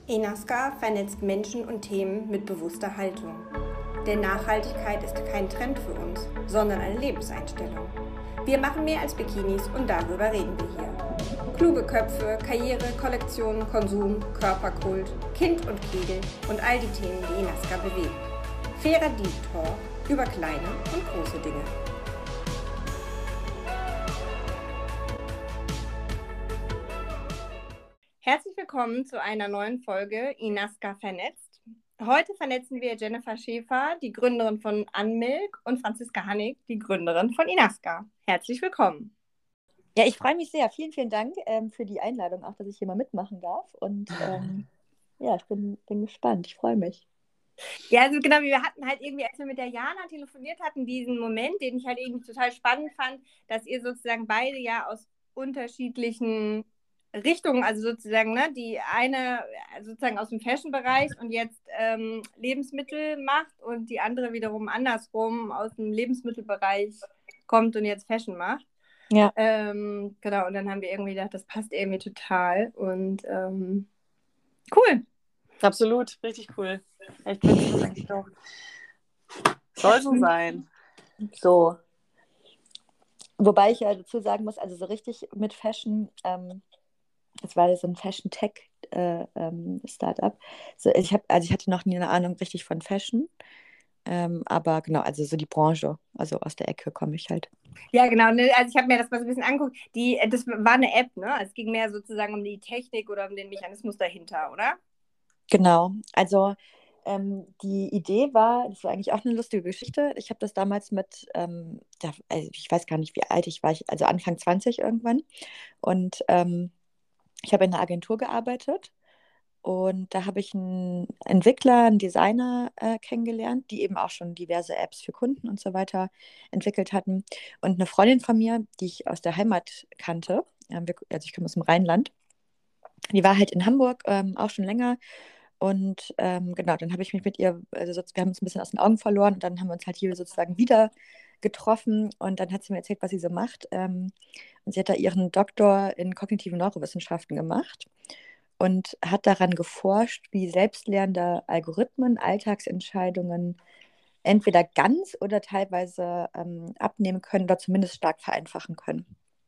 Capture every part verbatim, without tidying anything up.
Enaska vernetzt Menschen und Themen mit bewusster Haltung. Denn Nachhaltigkeit ist kein Trend für uns, sondern eine Lebenseinstellung. Wir machen mehr als Bikinis und darüber reden wir hier. Kluge Köpfe, Karriere, Kollektion, Konsum, Körperkult, Kind und Kegel und all die Themen, die Enaska bewegen. Fairer Deep Talk über kleine und große Dinge. Herzlich willkommen zu einer neuen Folge Enaska vernetzt. Heute vernetzen wir Jennifer Schäfer, die Gründerin von Unmilk, und Franziska Hannig, die Gründerin von Enaska. Herzlich willkommen. Ja, ich freue mich sehr. Vielen, vielen Dank ähm, für die Einladung, auch dass ich hier mal mitmachen darf. Und ähm, ja, ich bin, bin gespannt. Ich freue mich. Ja, also genau, wir hatten halt irgendwie, als wir mit der Jana telefoniert hatten, diesen Moment, den ich halt irgendwie total spannend fand, dass ihr sozusagen beide ja aus unterschiedlichen Richtungen, also sozusagen, ne, die eine sozusagen aus dem Fashion-Bereich und jetzt ähm, Lebensmittel macht und die andere wiederum andersrum aus dem Lebensmittelbereich kommt und jetzt Fashion macht. Ja. Ähm, genau, und dann haben wir irgendwie gedacht, das passt irgendwie total und ähm, cool. Absolut, richtig cool. Echt witzig, das eigentlich auch. Soll so sein. So. Wobei ich ja dazu sagen muss, also so richtig mit Fashion, ähm, das war so ein Fashion-Tech-Startup. Äh, ähm, so, ich hab, also ich hatte noch nie eine Ahnung richtig von Fashion. Ähm, aber genau, also so die Branche, also aus der Ecke komme ich halt. Ja, genau. Ne? Also ich habe mir das mal so ein bisschen angeguckt. Die, das war eine App, ne? Es ging mehr sozusagen um die Technik oder um den Mechanismus dahinter, oder? Genau. Also ähm, die Idee war, das war eigentlich auch eine lustige Geschichte. Ich habe das damals mit, ähm, ja, also ich weiß gar nicht, wie alt ich war, ich, also Anfang zwanzig irgendwann. Und ähm, ich habe in einer Agentur gearbeitet. Und da habe ich einen Entwickler, einen Designer äh, kennengelernt, die eben auch schon diverse Apps für Kunden und so weiter entwickelt hatten. Und eine Freundin von mir, die ich aus der Heimat kannte, äh, wir, also ich komme aus dem Rheinland, die war halt in Hamburg ähm, auch schon länger. Und ähm, genau, dann habe ich mich mit ihr, also so, wir haben uns ein bisschen aus den Augen verloren und dann haben wir uns halt hier sozusagen wieder getroffen und dann hat sie mir erzählt, was sie so macht. Ähm, und sie hat da ihren Doktor in kognitiven Neurowissenschaften gemacht und hat daran geforscht, wie selbstlernende Algorithmen Alltagsentscheidungen entweder ganz oder teilweise ähm, abnehmen können oder zumindest stark vereinfachen können.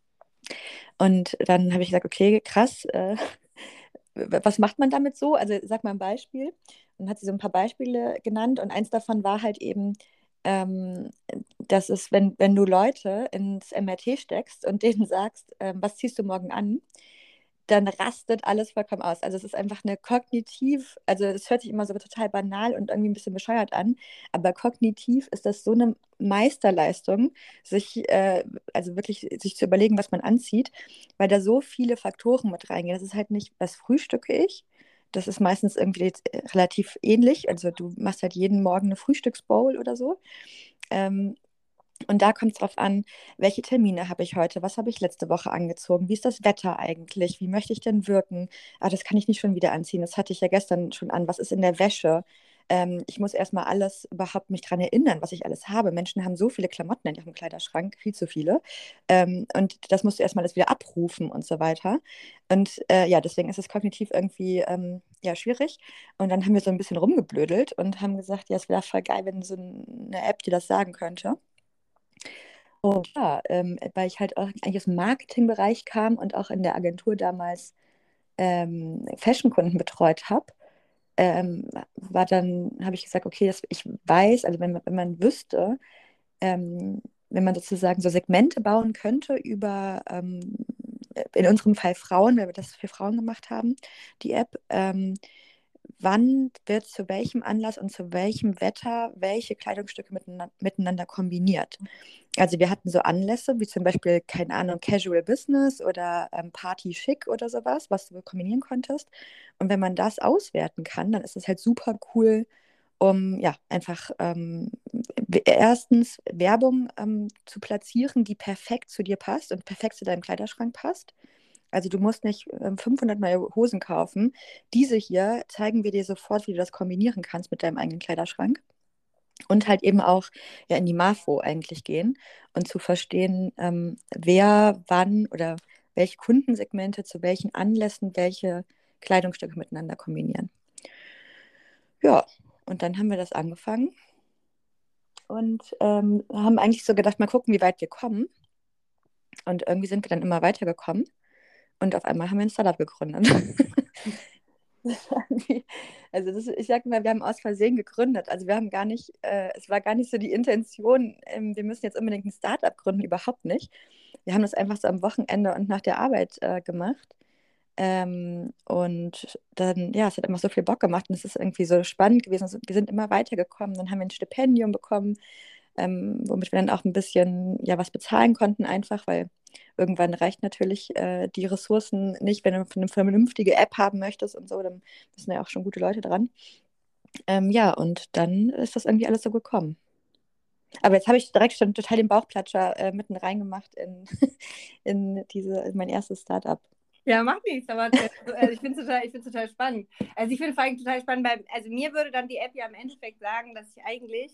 Und dann habe ich gesagt, okay, krass, äh, was macht man damit so? Also sag mal ein Beispiel. Und dann hat sie so ein paar Beispiele genannt und eins davon war halt eben, ähm, dass es, wenn, wenn du Leute ins M R T steckst und denen sagst, ähm, was ziehst du morgen an, dann rastet alles vollkommen aus. Also es ist einfach eine kognitiv, also es hört sich immer so total banal und irgendwie ein bisschen bescheuert an, aber kognitiv ist das so eine Meisterleistung, sich, äh, also wirklich sich zu überlegen, was man anzieht, weil da so viele Faktoren mit reingehen. Das ist halt nicht, was frühstücke ich? Das ist meistens irgendwie jetzt, äh, relativ ähnlich. Also du machst halt jeden Morgen eine Frühstücksbowl oder so. Ähm, und da kommt es drauf an, welche Termine habe ich heute, was habe ich letzte Woche angezogen, wie ist das Wetter eigentlich, wie möchte ich denn wirken? Ah, das kann ich nicht schon wieder anziehen, das hatte ich ja gestern schon an, was ist in der Wäsche? Ähm, ich muss erstmal alles überhaupt mich daran erinnern, was ich alles habe. Menschen haben so viele Klamotten in ihrem Kleiderschrank, viel zu viele. Ähm, und das musst du erstmal alles wieder abrufen und so weiter. Und äh, ja, deswegen ist es kognitiv irgendwie ähm, ja, schwierig. Und dann haben wir so ein bisschen rumgeblödelt und haben gesagt, ja, es wäre voll geil, wenn so eine App dir das sagen könnte. Und ja, ähm, weil ich halt auch eigentlich aus dem Marketingbereich kam und auch in der Agentur damals ähm, Fashion-Kunden betreut habe, ähm, war dann, habe ich gesagt, okay, das, ich weiß, also wenn man, wenn man wüsste, ähm, wenn man sozusagen so Segmente bauen könnte über, ähm, in unserem Fall Frauen, weil wir das für Frauen gemacht haben, die App, ähm, wann wird zu welchem Anlass und zu welchem Wetter welche Kleidungsstücke miteinander, miteinander kombiniert. Also wir hatten so Anlässe, wie zum Beispiel, keine Ahnung, Casual Business oder ähm, Party Chic oder sowas, was du kombinieren konntest. Und wenn man das auswerten kann, dann ist das halt super cool, um ja einfach ähm, erstens Werbung ähm, zu platzieren, die perfekt zu dir passt und perfekt zu deinem Kleiderschrank passt. Also du musst nicht ähm, fünfhundert neue Hosen kaufen. Diese hier zeigen wir dir sofort, wie du das kombinieren kannst mit deinem eigenen Kleiderschrank. Und halt eben auch ja, in die Marfo eigentlich gehen und zu verstehen, ähm, wer wann oder welche Kundensegmente zu welchen Anlässen welche Kleidungsstücke miteinander kombinieren. Ja, und dann haben wir das angefangen und ähm, haben eigentlich so gedacht, mal gucken, wie weit wir kommen. Und irgendwie sind wir dann immer weitergekommen und auf einmal haben wir ein Startup gegründet. Also das, ich sage mal, wir haben aus Versehen gegründet. Also wir haben gar nicht, äh, es war gar nicht so die Intention, ähm, wir müssen jetzt unbedingt ein Startup gründen, überhaupt nicht. Wir haben das einfach so am Wochenende und nach der Arbeit äh, gemacht. Ähm, und dann, ja, es hat immer so viel Bock gemacht und es ist irgendwie so spannend gewesen. Also wir sind immer weitergekommen, dann haben wir ein Stipendium bekommen, ähm, womit wir dann auch ein bisschen, ja, was bezahlen konnten einfach, weil irgendwann reicht natürlich äh, die Ressourcen nicht, wenn du eine vernünftige App haben möchtest und so, dann müssen ja auch schon gute Leute dran. Ähm, ja, und dann ist das irgendwie alles so gekommen. Aber jetzt habe ich direkt schon total den Bauchplatscher äh, mitten reingemacht in, in, diese, in mein erstes Startup. Ja, macht nichts, aber äh, ich finde es total, total spannend. Also ich finde vor allem total spannend, weil, also mir würde dann die App ja im Endeffekt sagen, dass ich eigentlich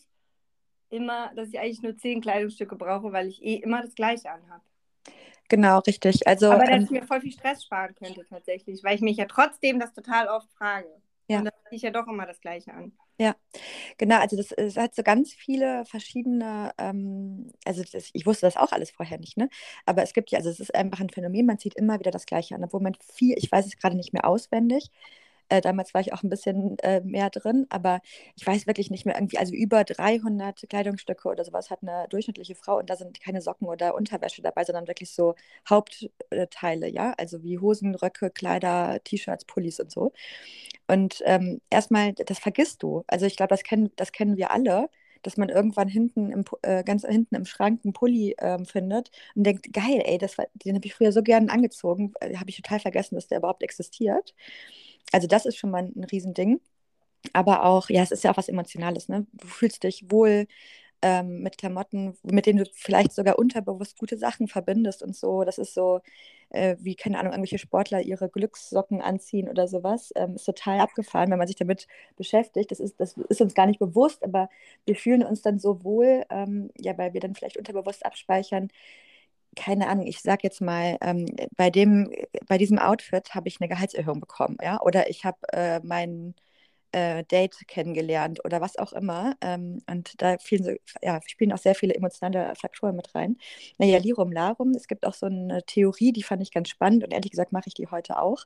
immer, dass ich eigentlich nur zehn Kleidungsstücke brauche, weil ich eh immer das Gleiche anhabe. Genau, richtig. Also, aber dass ähm, ich mir voll viel Stress sparen könnte tatsächlich, weil ich mich ja trotzdem das total oft frage. Ja. Und dann ziehe ich ja doch immer das Gleiche an. Ja, genau, also das, es hat so ganz viele verschiedene, ähm, also das, ich wusste das auch alles vorher nicht, ne? Aber es gibt ja, also es ist einfach ein Phänomen, man zieht immer wieder das Gleiche an, obwohl man viel, ich weiß es gerade nicht mehr auswendig, äh, damals war ich auch ein bisschen äh, mehr drin, aber ich weiß wirklich nicht mehr irgendwie, also über dreihundert Kleidungsstücke oder sowas hat eine durchschnittliche Frau und da sind keine Socken oder Unterwäsche dabei, sondern wirklich so Hauptteile, ja, also wie Hosen, Röcke, Kleider, T-Shirts, Pullis und so. Und ähm, erstmal, das vergisst du. Also ich glaube, das kennen, das kennen wir alle, dass man irgendwann hinten im, äh, ganz hinten im Schrank einen Pulli ähm, findet und denkt, geil, ey, das war, den habe ich früher so gern angezogen, äh, habe ich total vergessen, dass der überhaupt existiert. Also das ist schon mal ein Riesending. Aber auch, ja, es ist ja auch was Emotionales, ne? Du fühlst dich wohl ähm, mit Klamotten, mit denen du vielleicht sogar unterbewusst gute Sachen verbindest und so. Das ist so, äh, wie, keine Ahnung, irgendwelche Sportler ihre Glückssocken anziehen oder sowas. Ähm, ist total abgefahren, wenn man sich damit beschäftigt. Das ist, das ist uns gar nicht bewusst, aber wir fühlen uns dann so wohl, ähm, ja, weil wir dann vielleicht unterbewusst abspeichern. Keine Ahnung, ich sag jetzt mal, ähm, bei dem, bei diesem Outfit habe ich eine Gehaltserhöhung bekommen, ja, oder ich habe äh, meinen äh, Date kennengelernt oder was auch immer. Ähm, und da vielen so, ja, spielen auch sehr viele emotionale Faktoren mit rein. Naja, Lirum Larum, es gibt auch so eine Theorie, die fand ich ganz spannend und ehrlich gesagt mache ich die heute auch,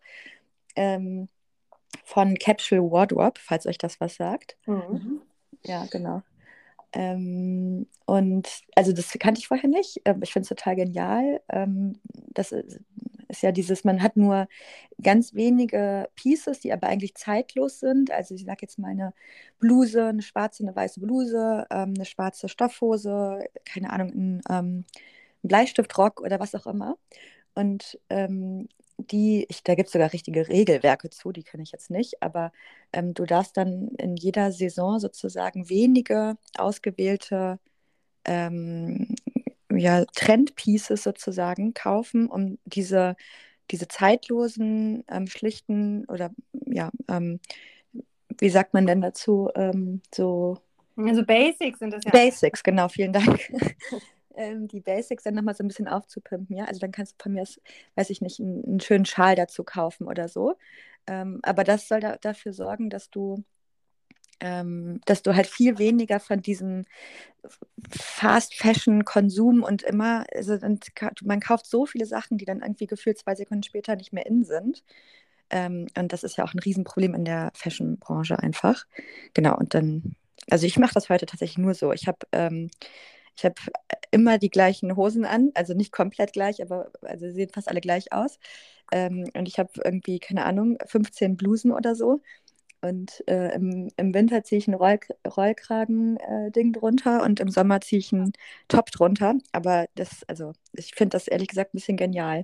ähm, von Capsule Wardrobe, falls euch das was sagt. Mhm. Ja, genau. Ähm, und also das kannte ich vorher nicht. Ähm, ich finde es total genial. Ähm, das ist, ist ja dieses, man hat nur ganz wenige Pieces, die aber eigentlich zeitlos sind. Also ich sage jetzt mal eine Bluse, eine schwarze, eine weiße Bluse, ähm, eine schwarze Stoffhose, keine Ahnung, ein, ähm, ein Bleistiftrock oder was auch immer. Und ähm, die, ich, da gibt es sogar richtige Regelwerke zu, die kenne ich jetzt nicht, aber ähm, du darfst dann in jeder Saison sozusagen wenige ausgewählte ähm, ja, Trendpieces sozusagen kaufen, um diese, diese zeitlosen, ähm, schlichten oder ja, ähm, wie sagt man denn dazu, ähm, so Also Basics sind das ja. Basics, genau, vielen Dank. ähm, die Basics dann nochmal so ein bisschen aufzupimpen, ja. Also dann kannst du von mir, aus, weiß ich nicht, einen, einen schönen Schal dazu kaufen oder so. Ähm, aber das soll da, dafür sorgen, dass du, ähm, dass du halt viel weniger von diesem Fast-Fashion-Konsum und immer, also dann, man kauft so viele Sachen, die dann irgendwie gefühlt zwei Sekunden später nicht mehr in sind. Ähm, und das ist ja auch ein Riesenproblem in der Fashion-Branche einfach. Genau, und dann, also ich mache das heute tatsächlich nur so. Ich habe ähm, ich habe immer die gleichen Hosen an, also nicht komplett gleich, aber also sie sehen fast alle gleich aus. Ähm, und ich habe irgendwie, keine Ahnung, fünfzehn Blusen oder so. Und äh, im, im Winter ziehe ich ein Roll, Rollkragen-Ding drunter und im Sommer ziehe ich einen Top drunter. Aber das, also ich finde das ehrlich gesagt ein bisschen genial.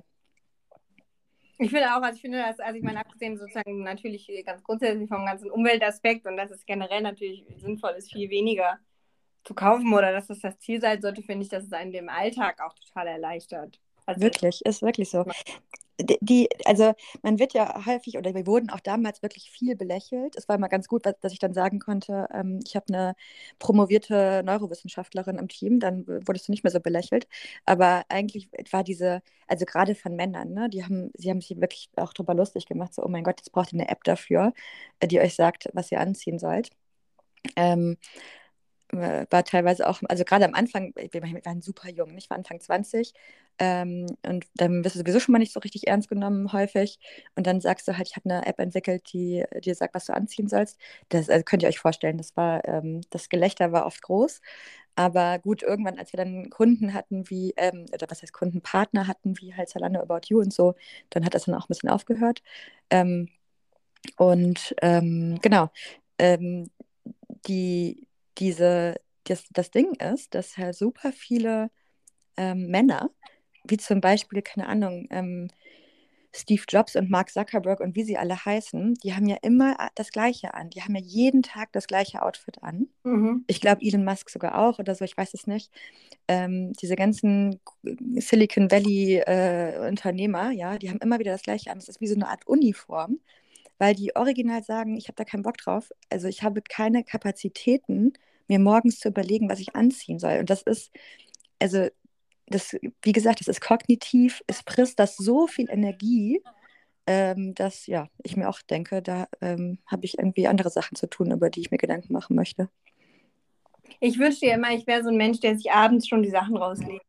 Ich finde auch, also ich finde das, also ich meine, abgesehen sozusagen natürlich ganz grundsätzlich vom ganzen Umweltaspekt und dass es generell natürlich sinnvoll ist, viel weniger zu kaufen oder dass das das Ziel sein sollte, finde ich, dass es einen dem Alltag auch total erleichtert. Also, Wirklich, ist wirklich so. Die, die- also man wird ja häufig, oder wir wurden auch damals wirklich viel belächelt. Es war mal ganz gut, dass ich dann sagen konnte, ähm, ich habe eine promovierte Neurowissenschaftlerin im Team, dann wurdest du nicht mehr so belächelt. Aber eigentlich war diese, also gerade von Männern, ne, die haben, sie haben sich wirklich auch drüber lustig gemacht, so, oh mein Gott, jetzt braucht ihr eine App dafür, äh, die euch sagt, was ihr anziehen sollt. Ähm, äh, war teilweise auch, also gerade am Anfang, wir waren super jung, ich war Anfang zwanzig, ähm, und dann wirst du sowieso schon mal nicht so richtig ernst genommen häufig und dann sagst du halt, ich habe eine App entwickelt, die dir sagt, was du anziehen sollst. Das also könnt ihr euch vorstellen, das war, ähm, das Gelächter war oft groß, aber gut, irgendwann, als wir dann Kunden hatten, wie, ähm, oder was heißt Kunden, Partner hatten, wie halt Zalando, About You und so, dann hat das dann auch ein bisschen aufgehört. Ähm, und ähm, genau, ähm, die, diese, das, das Ding ist, dass halt super viele ähm, Männer, wie zum Beispiel, keine Ahnung, ähm, Steve Jobs und Mark Zuckerberg und wie sie alle heißen, die haben ja immer das Gleiche an. Die haben ja jeden Tag das gleiche Outfit an. mhm. Ich glaube, Elon Musk sogar auch oder so, ich weiß es nicht. Ähm, diese ganzen Silicon Valley äh, Unternehmer, ja, die haben immer wieder das Gleiche an. Es ist wie so eine Art Uniform, weil die original sagen, ich habe da keinen Bock drauf. Also ich habe keine Kapazitäten, mir morgens zu überlegen, was ich anziehen soll. Und das ist, also das, wie gesagt, das ist kognitiv, es frisst das so viel Energie, ähm, dass ja, ich mir auch denke, da ähm, habe ich irgendwie andere Sachen zu tun, über die ich mir Gedanken machen möchte. Ich wünschte ja immer, ich wäre so ein Mensch, der sich abends schon die Sachen rauslegt.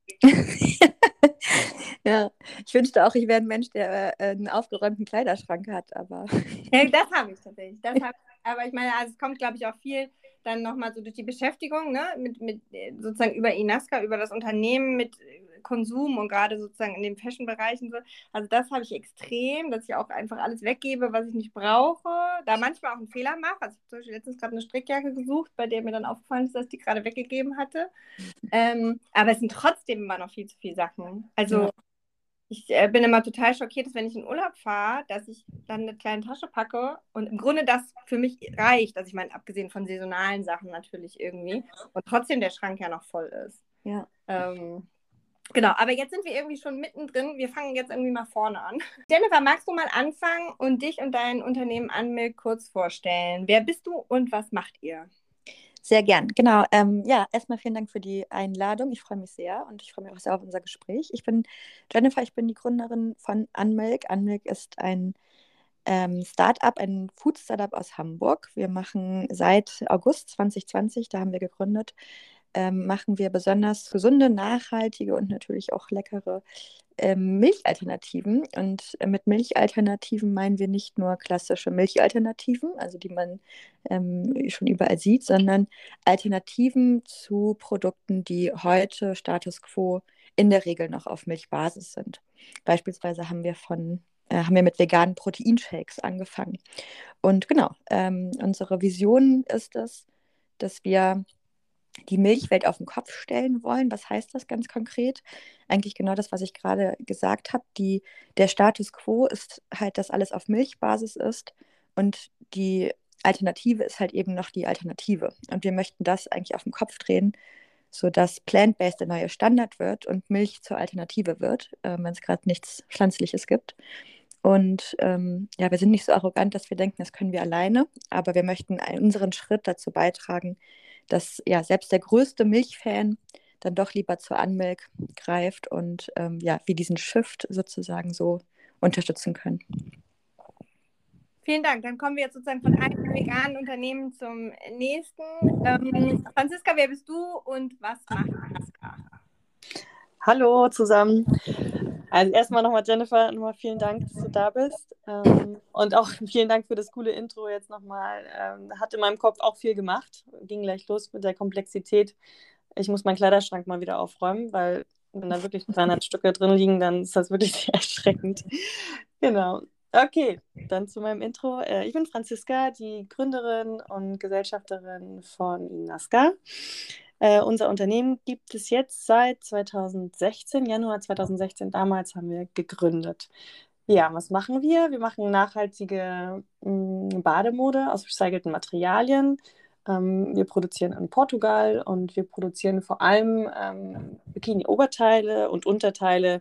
Ja, ich wünschte auch, ich wäre ein Mensch, der äh, einen aufgeräumten Kleiderschrank hat, aber Ja, das habe ich tatsächlich. Das hab, aber ich meine, also es kommt, glaube ich, auch viel dann nochmal so durch die Beschäftigung, ne, mit, mit äh, sozusagen über Inaska, über das Unternehmen, mit äh, Konsum und gerade sozusagen in den Fashion-Bereichen so. Also das habe ich extrem, dass ich auch einfach alles weggebe, was ich nicht brauche. Da manchmal auch einen Fehler mache. Also ich habe zum Beispiel letztens gerade eine Strickjacke gesucht, bei der mir dann aufgefallen ist, dass ich die gerade weggegeben hatte. Ähm, aber es sind trotzdem immer noch viel zu viele Sachen. Also ja. ich äh, bin immer total schockiert, dass wenn ich in Urlaub fahre, dass ich dann eine kleine Tasche packe und im Grunde das für mich reicht. Also ich meine, abgesehen von saisonalen Sachen natürlich irgendwie. Und trotzdem der Schrank ja noch voll ist. Ja. Ähm, genau, aber jetzt sind wir irgendwie schon mittendrin. Wir fangen jetzt irgendwie mal vorne an. Jennifer, magst du mal anfangen und dich und dein Unternehmen Unmilk kurz vorstellen? Wer bist du und was macht ihr? Sehr gern, genau. Ähm, ja, erstmal vielen Dank für die Einladung. Ich freue mich sehr und ich freue mich auch sehr auf unser Gespräch. Ich bin Jennifer, ich bin die Gründerin von Unmilk. Unmilk ist ein ähm, Startup, ein Food-Startup aus Hamburg. Wir machen seit August zwanzig zwanzig, da haben wir gegründet, ähm, machen wir besonders gesunde, nachhaltige und natürlich auch leckere ähm, Milchalternativen. Und äh, mit Milchalternativen meinen wir nicht nur klassische Milchalternativen, also die man ähm, schon überall sieht, sondern Alternativen zu Produkten, die heute Status quo in der Regel noch auf Milchbasis sind. Beispielsweise haben wir von äh, haben wir mit veganen Proteinshakes angefangen. Und genau, ähm, unsere Vision ist es, dass wir die Milchwelt auf den Kopf stellen wollen. Was heißt das ganz konkret? Eigentlich genau das, was ich gerade gesagt habe. Die, der Status quo ist halt, dass alles auf Milchbasis ist und die Alternative ist halt eben noch die Alternative. Und wir möchten das eigentlich auf den Kopf drehen, sodass Plant-Based der neue Standard wird und Milch zur Alternative wird, äh, wenn es gerade nichts Pflanzliches gibt. Und ähm, ja, wir sind nicht so arrogant, dass wir denken, das können wir alleine, aber wir möchten unseren Schritt dazu beitragen, dass ja selbst der größte Milchfan dann doch lieber zur Unmilk greift und ähm, ja, wir diesen Shift sozusagen so unterstützen können. Vielen Dank. Dann kommen wir jetzt sozusagen von einem veganen Unternehmen zum nächsten. Ähm, Franziska, wer bist du und was macht Inaska? Hallo zusammen. Also erstmal nochmal Jennifer, nochmal vielen Dank, dass du da bist. Ähm, und auch vielen Dank für das coole Intro jetzt nochmal. Ähm, hat in meinem Kopf auch viel gemacht. Ging gleich los mit der Komplexität. Ich muss meinen Kleiderschrank mal wieder aufräumen, weil wenn da wirklich dreihundert Stücke drin liegen, dann ist das wirklich sehr erschreckend. Genau. Okay, dann zu meinem Intro. Äh, ich bin Franziska, die Gründerin und Gesellschafterin von Inaska. Äh, unser Unternehmen gibt es jetzt seit zweitausendsechzehn, Januar zweitausendsechzehn, damals haben wir gegründet. Ja, was machen wir? Wir machen nachhaltige mh, Bademode aus recycelten Materialien. Ähm, wir produzieren in Portugal und wir produzieren vor allem ähm, Bikini-Oberteile und Unterteile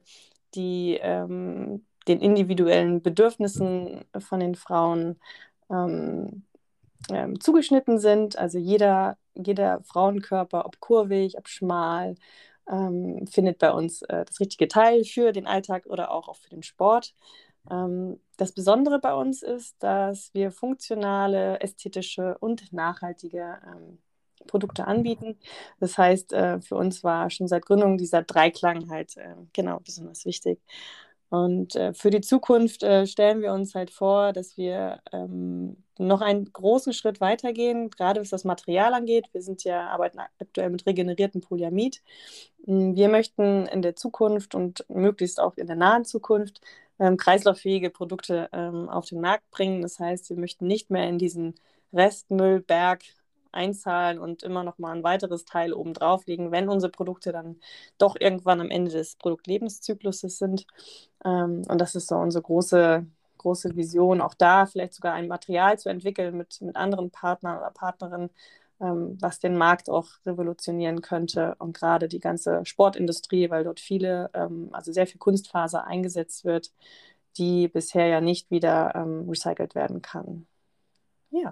die ähm, den individuellen Bedürfnissen von den Frauen ähm, ähm, zugeschnitten sind. Also jeder, jeder Frauenkörper, ob kurvig, ob schmal, ähm, findet bei uns äh, das richtige Teil für den Alltag oder auch, auch für den Sport. Ähm, das Besondere bei uns ist, dass wir funktionale, ästhetische und nachhaltige ähm, Produkte anbieten. Das heißt, äh, für uns war schon seit Gründung dieser Dreiklang halt äh, genau besonders wichtig. Und äh, für die Zukunft äh, stellen wir uns halt vor, dass wir ähm, noch einen großen Schritt weitergehen, gerade was das Material angeht. Wir sind ja, arbeiten aktuell mit regeneriertem Polyamid. Wir möchten in der Zukunft und möglichst auch in der nahen Zukunft ähm, kreislauffähige Produkte ähm, auf den Markt bringen. Das heißt, wir möchten nicht mehr in diesen Restmüllberg einzahlen und immer noch mal ein weiteres Teil oben drauflegen, wenn unsere Produkte dann doch irgendwann am Ende des Produktlebenszykluses sind. Ähm, und das ist so unsere große, große Vision, auch da vielleicht sogar ein Material zu entwickeln mit, mit anderen Partnern oder Partnerinnen, ähm, was den Markt auch revolutionieren könnte. Und gerade die ganze Sportindustrie, weil dort viele, ähm, also sehr viel Kunstfaser eingesetzt wird, die bisher ja nicht wieder ähm, recycelt werden kann. Ja.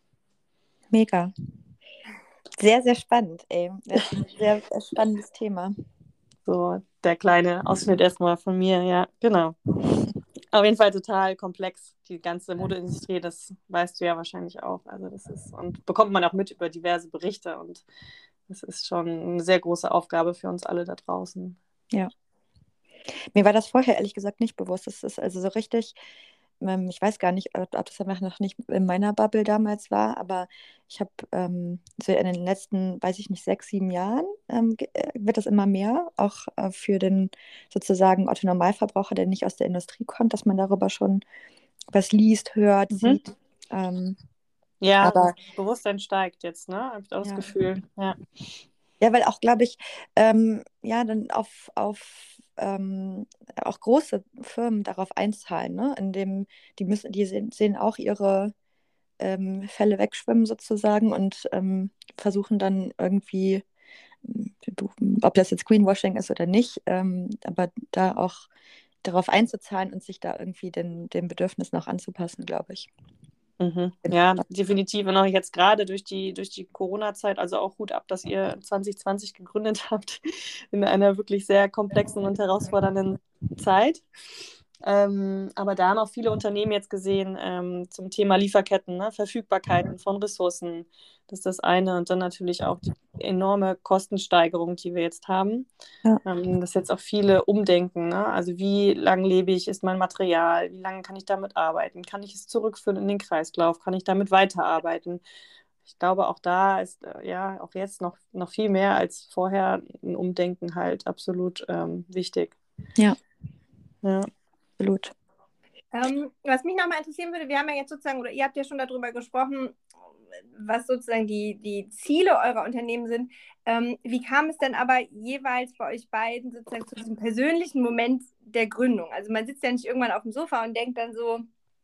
Mega. Sehr, sehr spannend, ey. Das ist ein sehr, sehr spannendes Thema. So der kleine Ausschnitt erstmal von mir, ja, genau. Auf jeden Fall total komplex, die ganze Modeindustrie, das weißt du ja wahrscheinlich auch. Also das ist, und bekommt man auch mit über diverse Berichte und das ist schon eine sehr große Aufgabe für uns alle da draußen. Ja. Mir war das vorher ehrlich gesagt nicht bewusst. Das ist also so richtig, ähm, ich weiß gar nicht, ob, ob das einfach noch nicht in meiner Bubble damals war, aber ich habe ähm, so in den letzten, weiß ich nicht, sechs, sieben Jahren ähm, ge- äh, wird das immer mehr, auch äh, für den sozusagen Otto-Normalverbraucher, der nicht aus der Industrie kommt, dass man darüber schon was liest, hört, Mhm. sieht. Ähm, Ja, aber das Bewusstsein steigt jetzt, ne? Habe ich auch das ja. Gefühl. Ja. Ja, weil auch, glaube ich, ähm, ja, dann auf, auf ähm, auch große Firmen darauf einzahlen, ne? Indem die müssen, die sehen, sehen auch ihre ähm, Fälle wegschwimmen sozusagen und ähm, versuchen dann irgendwie, ähm, du- ob das jetzt Greenwashing ist oder nicht, ähm, aber da auch darauf einzuzahlen und sich da irgendwie den, den Bedürfnissen auch anzupassen, glaube ich. Mhm. Ja, definitiv. Und auch jetzt gerade durch die, durch die Corona-Zeit, also auch Hut ab, dass ihr zwanzig zwanzig gegründet habt, in einer wirklich sehr komplexen und herausfordernden Zeit. Ähm, aber da haben auch viele Unternehmen jetzt gesehen ähm, zum Thema Lieferketten, ne? Verfügbarkeiten von Ressourcen. Das ist das eine. Und dann natürlich auch die enorme Kostensteigerung, die wir jetzt haben. Ja. Ähm, dass jetzt auch viele umdenken. Ne? Also wie langlebig ist mein Material? Wie lange kann ich damit arbeiten? Kann ich es zurückführen in den Kreislauf? Kann ich damit weiterarbeiten? Ich glaube, auch da ist äh, ja auch jetzt noch, noch viel mehr als vorher ein Umdenken halt absolut ähm, wichtig. Ja, Ja. absolut. Ähm, was mich nochmal interessieren würde, wir haben ja jetzt sozusagen, oder ihr habt ja schon darüber gesprochen, was sozusagen die, die Ziele eurer Unternehmen sind. Ähm, wie kam es denn aber jeweils bei euch beiden sozusagen zu diesem persönlichen Moment der Gründung? Also man sitzt ja nicht irgendwann auf dem Sofa und denkt dann so,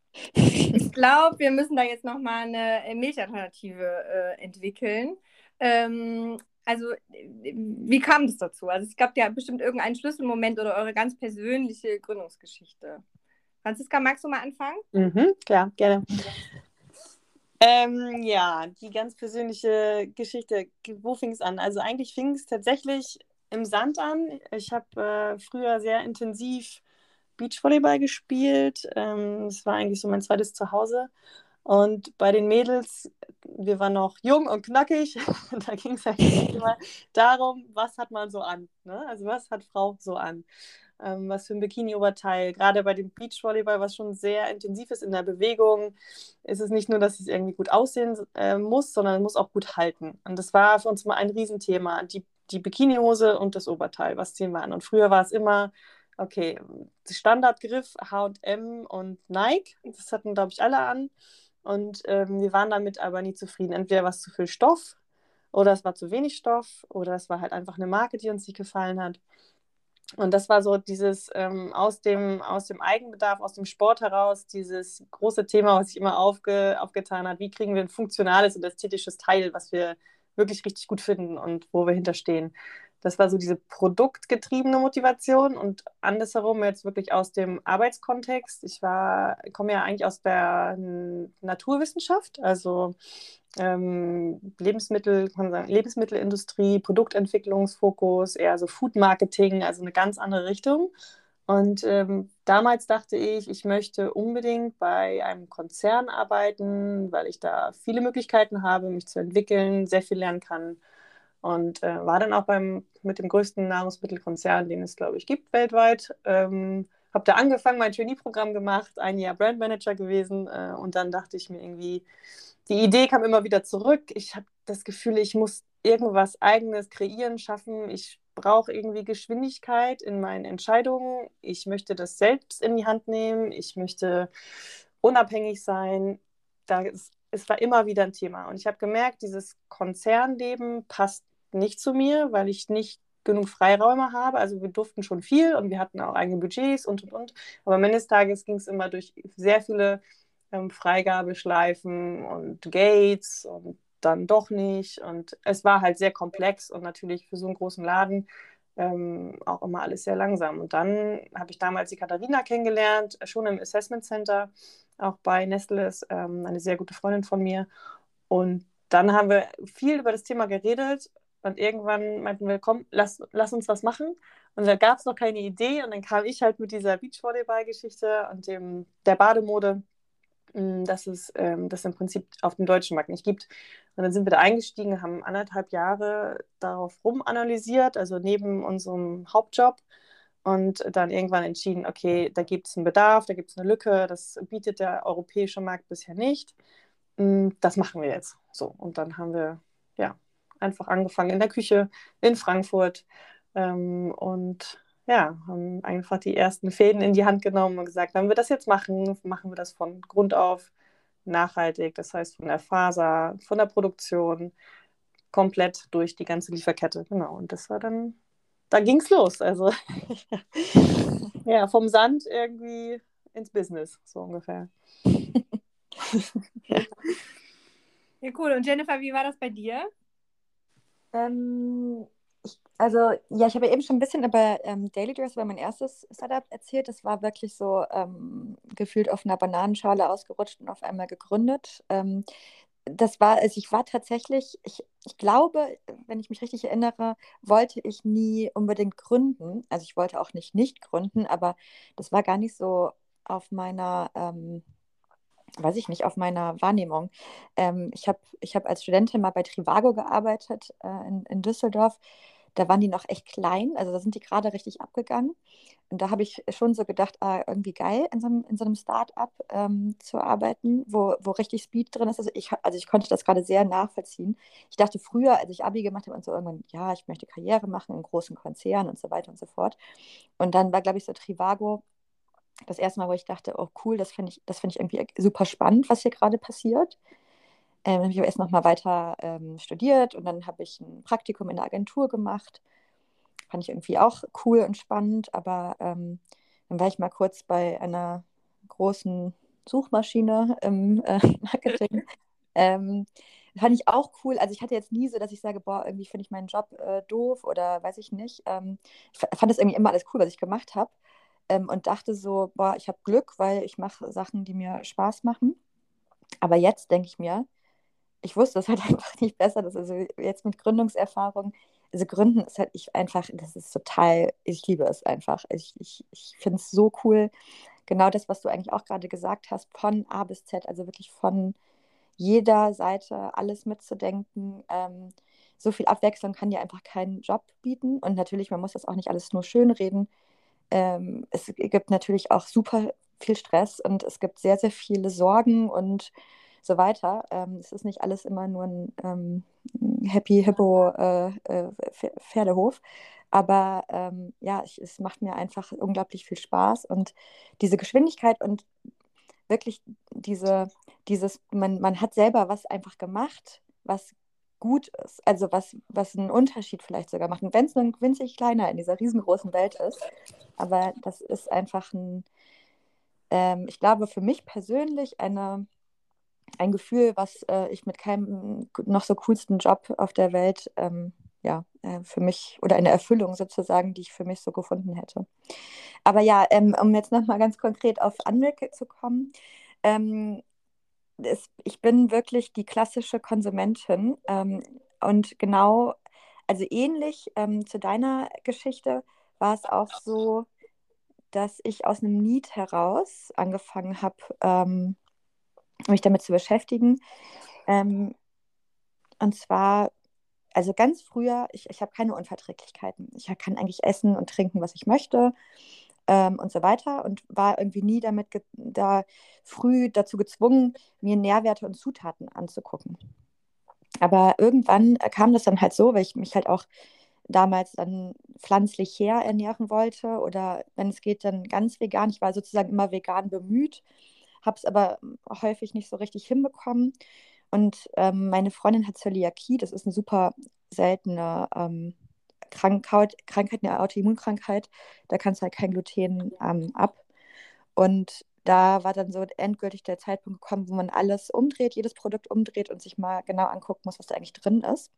ich glaube, wir müssen da jetzt nochmal eine Milchalternative äh, entwickeln. Ähm, also, wie kam das dazu? Also, es gab ja bestimmt irgendeinen Schlüsselmoment oder eure ganz persönliche Gründungsgeschichte. Franziska, magst du mal anfangen? Mhm, klar, gerne. Ähm, ja, die ganz persönliche Geschichte, wo fing es an? Also eigentlich fing es tatsächlich im Sand an. Ich habe äh, früher sehr intensiv Beachvolleyball gespielt. Ähm, das war eigentlich so mein zweites Zuhause. Und bei den Mädels, wir waren noch jung und knackig, da ging es eigentlich immer darum, was hat man so an, ne? Also was hat Frau so an? Ähm, was für ein Bikini-Oberteil. Gerade bei dem Beachvolleyball, was schon sehr intensiv ist in der Bewegung, ist es nicht nur, dass es irgendwie gut aussehen äh, muss, sondern es muss auch gut halten. Und das war für uns mal ein Riesenthema. Die, die Bikinihose und das Oberteil, was ziehen wir an? Und früher war es immer, okay, Standardgriff H und M und Nike. Das hatten, glaube ich, alle an. Und ähm, wir waren damit aber nie zufrieden. Entweder war es zu viel Stoff oder es war zu wenig Stoff oder es war halt einfach eine Marke, die uns nicht gefallen hat. Und das war so dieses ähm, aus dem, aus dem Eigenbedarf, aus dem Sport heraus, dieses große Thema, was sich immer aufge, aufgetan hat. Wie kriegen wir ein funktionales und ästhetisches Teil, was wir wirklich richtig gut finden und wo wir hinterstehen. Das war so diese produktgetriebene Motivation und andersherum jetzt wirklich aus dem Arbeitskontext. Ich war, komme ja eigentlich aus der Naturwissenschaft, also ähm, Lebensmittel, kann man sagen, Lebensmittelindustrie, Produktentwicklungsfokus, eher so Food Marketing, also eine ganz andere Richtung. Und ähm, damals dachte ich, ich möchte unbedingt bei einem Konzern arbeiten, weil ich da viele Möglichkeiten habe, mich zu entwickeln, sehr viel lernen kann. Und äh, war dann auch beim, mit dem größten Nahrungsmittelkonzern, den es, glaube ich, gibt weltweit. Ähm, habe da angefangen, mein Trainee-Programm gemacht, ein Jahr Brandmanager gewesen. Äh, und dann dachte ich mir irgendwie, die Idee kam immer wieder zurück. Ich habe das Gefühl, ich muss irgendwas Eigenes kreieren, schaffen. Ich brauche irgendwie Geschwindigkeit in meinen Entscheidungen. Ich möchte das selbst in die Hand nehmen. Ich möchte unabhängig sein. Da ist, es war immer wieder ein Thema. Und ich habe gemerkt, dieses Konzernleben passt nicht zu mir, weil ich nicht genug Freiräume habe. Also wir durften schon viel und wir hatten auch eigene Budgets und, und, und. Aber am Ende des Tages ging es immer durch sehr viele ähm, Freigabeschleifen und Gates und dann doch nicht. Und es war halt sehr komplex und natürlich für so einen großen Laden ähm, auch immer alles sehr langsam. Und dann habe ich damals die Katharina kennengelernt, schon im Assessment Center, auch bei Nestle, ist ähm, eine sehr gute Freundin von mir. Und dann haben wir viel über das Thema geredet und irgendwann meinten wir, komm, lass, lass uns was machen. Und da gab es noch keine Idee und dann kam ich halt mit dieser Beachvolleyball-Geschichte und dem, der Bademode, dass es ähm, das im Prinzip auf dem deutschen Markt nicht gibt. Und dann sind wir da eingestiegen, haben anderthalb Jahre darauf rumanalysiert, also neben unserem Hauptjob und dann irgendwann entschieden, okay, da gibt es einen Bedarf, da gibt es eine Lücke, das bietet der europäische Markt bisher nicht. Das machen wir jetzt. So, und dann haben wir ja einfach angefangen in der Küche in Frankfurt ähm, und ja, haben einfach die ersten Fäden in die Hand genommen und gesagt, wenn wir das jetzt machen, machen wir das von Grund auf nachhaltig, das heißt von der Faser, von der Produktion, komplett durch die ganze Lieferkette. Genau, und das war dann, da ging es los. Also ja, vom Sand irgendwie ins Business, so ungefähr. Ja, cool. Und Jennifer, wie war das bei dir? Ähm, ich, also, ja, ich habe ja eben schon ein bisschen über ähm, Daily Dress, über mein erstes Startup erzählt. Das war wirklich so ähm, gefühlt auf einer Bananenschale ausgerutscht und auf einmal gegründet. Ähm, das war, also ich war tatsächlich, ich, ich glaube, wenn ich mich richtig erinnere, wollte ich nie unbedingt gründen. Also ich wollte auch nicht nicht gründen, aber das war gar nicht so auf meiner, ähm, weiß ich nicht, auf meiner Wahrnehmung. Ähm, ich habe ich hab als Studentin mal bei Trivago gearbeitet äh, in, in Düsseldorf. Da waren die noch echt klein, also da sind die gerade richtig abgegangen. Und da habe ich schon so gedacht, ah, irgendwie geil, in so einem, in so einem Start-up ähm, zu arbeiten, wo, wo richtig Speed drin ist. Also ich, also ich konnte das gerade sehr nachvollziehen. Ich dachte früher, als ich Abi gemacht habe und so irgendwann, ja, ich möchte Karriere machen in großen Konzernen und so weiter und so fort. Und dann war, glaube ich, so Trivago das erste Mal, wo ich dachte, oh cool, das finde ich, das finde ich irgendwie super spannend, was hier gerade passiert. Ähm, dann habe ich aber erst noch mal weiter ähm, studiert und dann habe ich ein Praktikum in der Agentur gemacht. Fand ich irgendwie auch cool und spannend, aber ähm, dann war ich mal kurz bei einer großen Suchmaschine im äh, Marketing. ähm, Fand ich auch cool. Also ich hatte jetzt nie so, dass ich sage, boah, irgendwie finde ich meinen Job äh, doof oder weiß ich nicht. Ähm, ich fand das irgendwie immer alles cool, was ich gemacht habe. Ähm, und dachte so, boah, ich habe Glück, weil ich mache Sachen, die mir Spaß machen. Aber jetzt denke ich mir, ich wusste es halt einfach nicht besser. Das also jetzt mit Gründungserfahrung, also Gründen ist halt ich einfach, das ist total, ich liebe es einfach. Ich, ich, ich finde es so cool. Genau das, was du eigentlich auch gerade gesagt hast, von A bis Z, also wirklich von jeder Seite alles mitzudenken. Ähm, so viel Abwechslung kann dir einfach kein Job bieten. Und natürlich, man muss das auch nicht alles nur schönreden. Ähm, es gibt natürlich auch super viel Stress und es gibt sehr, sehr viele Sorgen und so weiter. Ähm, es ist nicht alles immer nur ein ähm, Happy Hippo äh, äh, Pferdehof. Aber ähm, ja, ich, es macht mir einfach unglaublich viel Spaß und diese Geschwindigkeit und wirklich diese, dieses, man, man hat selber was einfach gemacht, was gut ist, also was, was einen Unterschied vielleicht sogar macht. Und wenn es nur ein winzig kleiner in dieser riesengroßen Welt ist, aber das ist einfach ein, ähm, ich glaube, für mich persönlich eine, ein Gefühl, was äh, ich mit keinem noch so coolsten Job auf der Welt ähm, ja, äh, für mich oder eine Erfüllung sozusagen, die ich für mich so gefunden hätte. Aber ja, ähm, um jetzt nochmal ganz konkret auf Unmilk zu kommen, ähm, es, ich bin wirklich die klassische Konsumentin ähm, und genau, also ähnlich ähm, zu deiner Geschichte war es auch so, dass ich aus einem Need heraus angefangen habe, ähm, mich damit zu beschäftigen. Ähm, und zwar, also ganz früher, ich, ich habe keine Unverträglichkeiten. Ich kann eigentlich essen und trinken, was ich möchte ähm, und so weiter und war irgendwie nie damit ge- da früh dazu gezwungen, mir Nährwerte und Zutaten anzugucken. Aber irgendwann äh, kam das dann halt so, weil ich mich halt auch damals dann pflanzlich her ernähren wollte oder wenn es geht, dann ganz vegan. Ich war sozusagen immer vegan bemüht, habe es aber häufig nicht so richtig hinbekommen. Und ähm, meine Freundin hat Zöliakie, das ist eine super seltene ähm, Krankheit, Krankheit, eine Autoimmunkrankheit. Da kannst du halt kein Gluten ähm, ab. Und da war dann so endgültig der Zeitpunkt gekommen, wo man alles umdreht, jedes Produkt umdreht und sich mal genau angucken muss, was da eigentlich drin ist.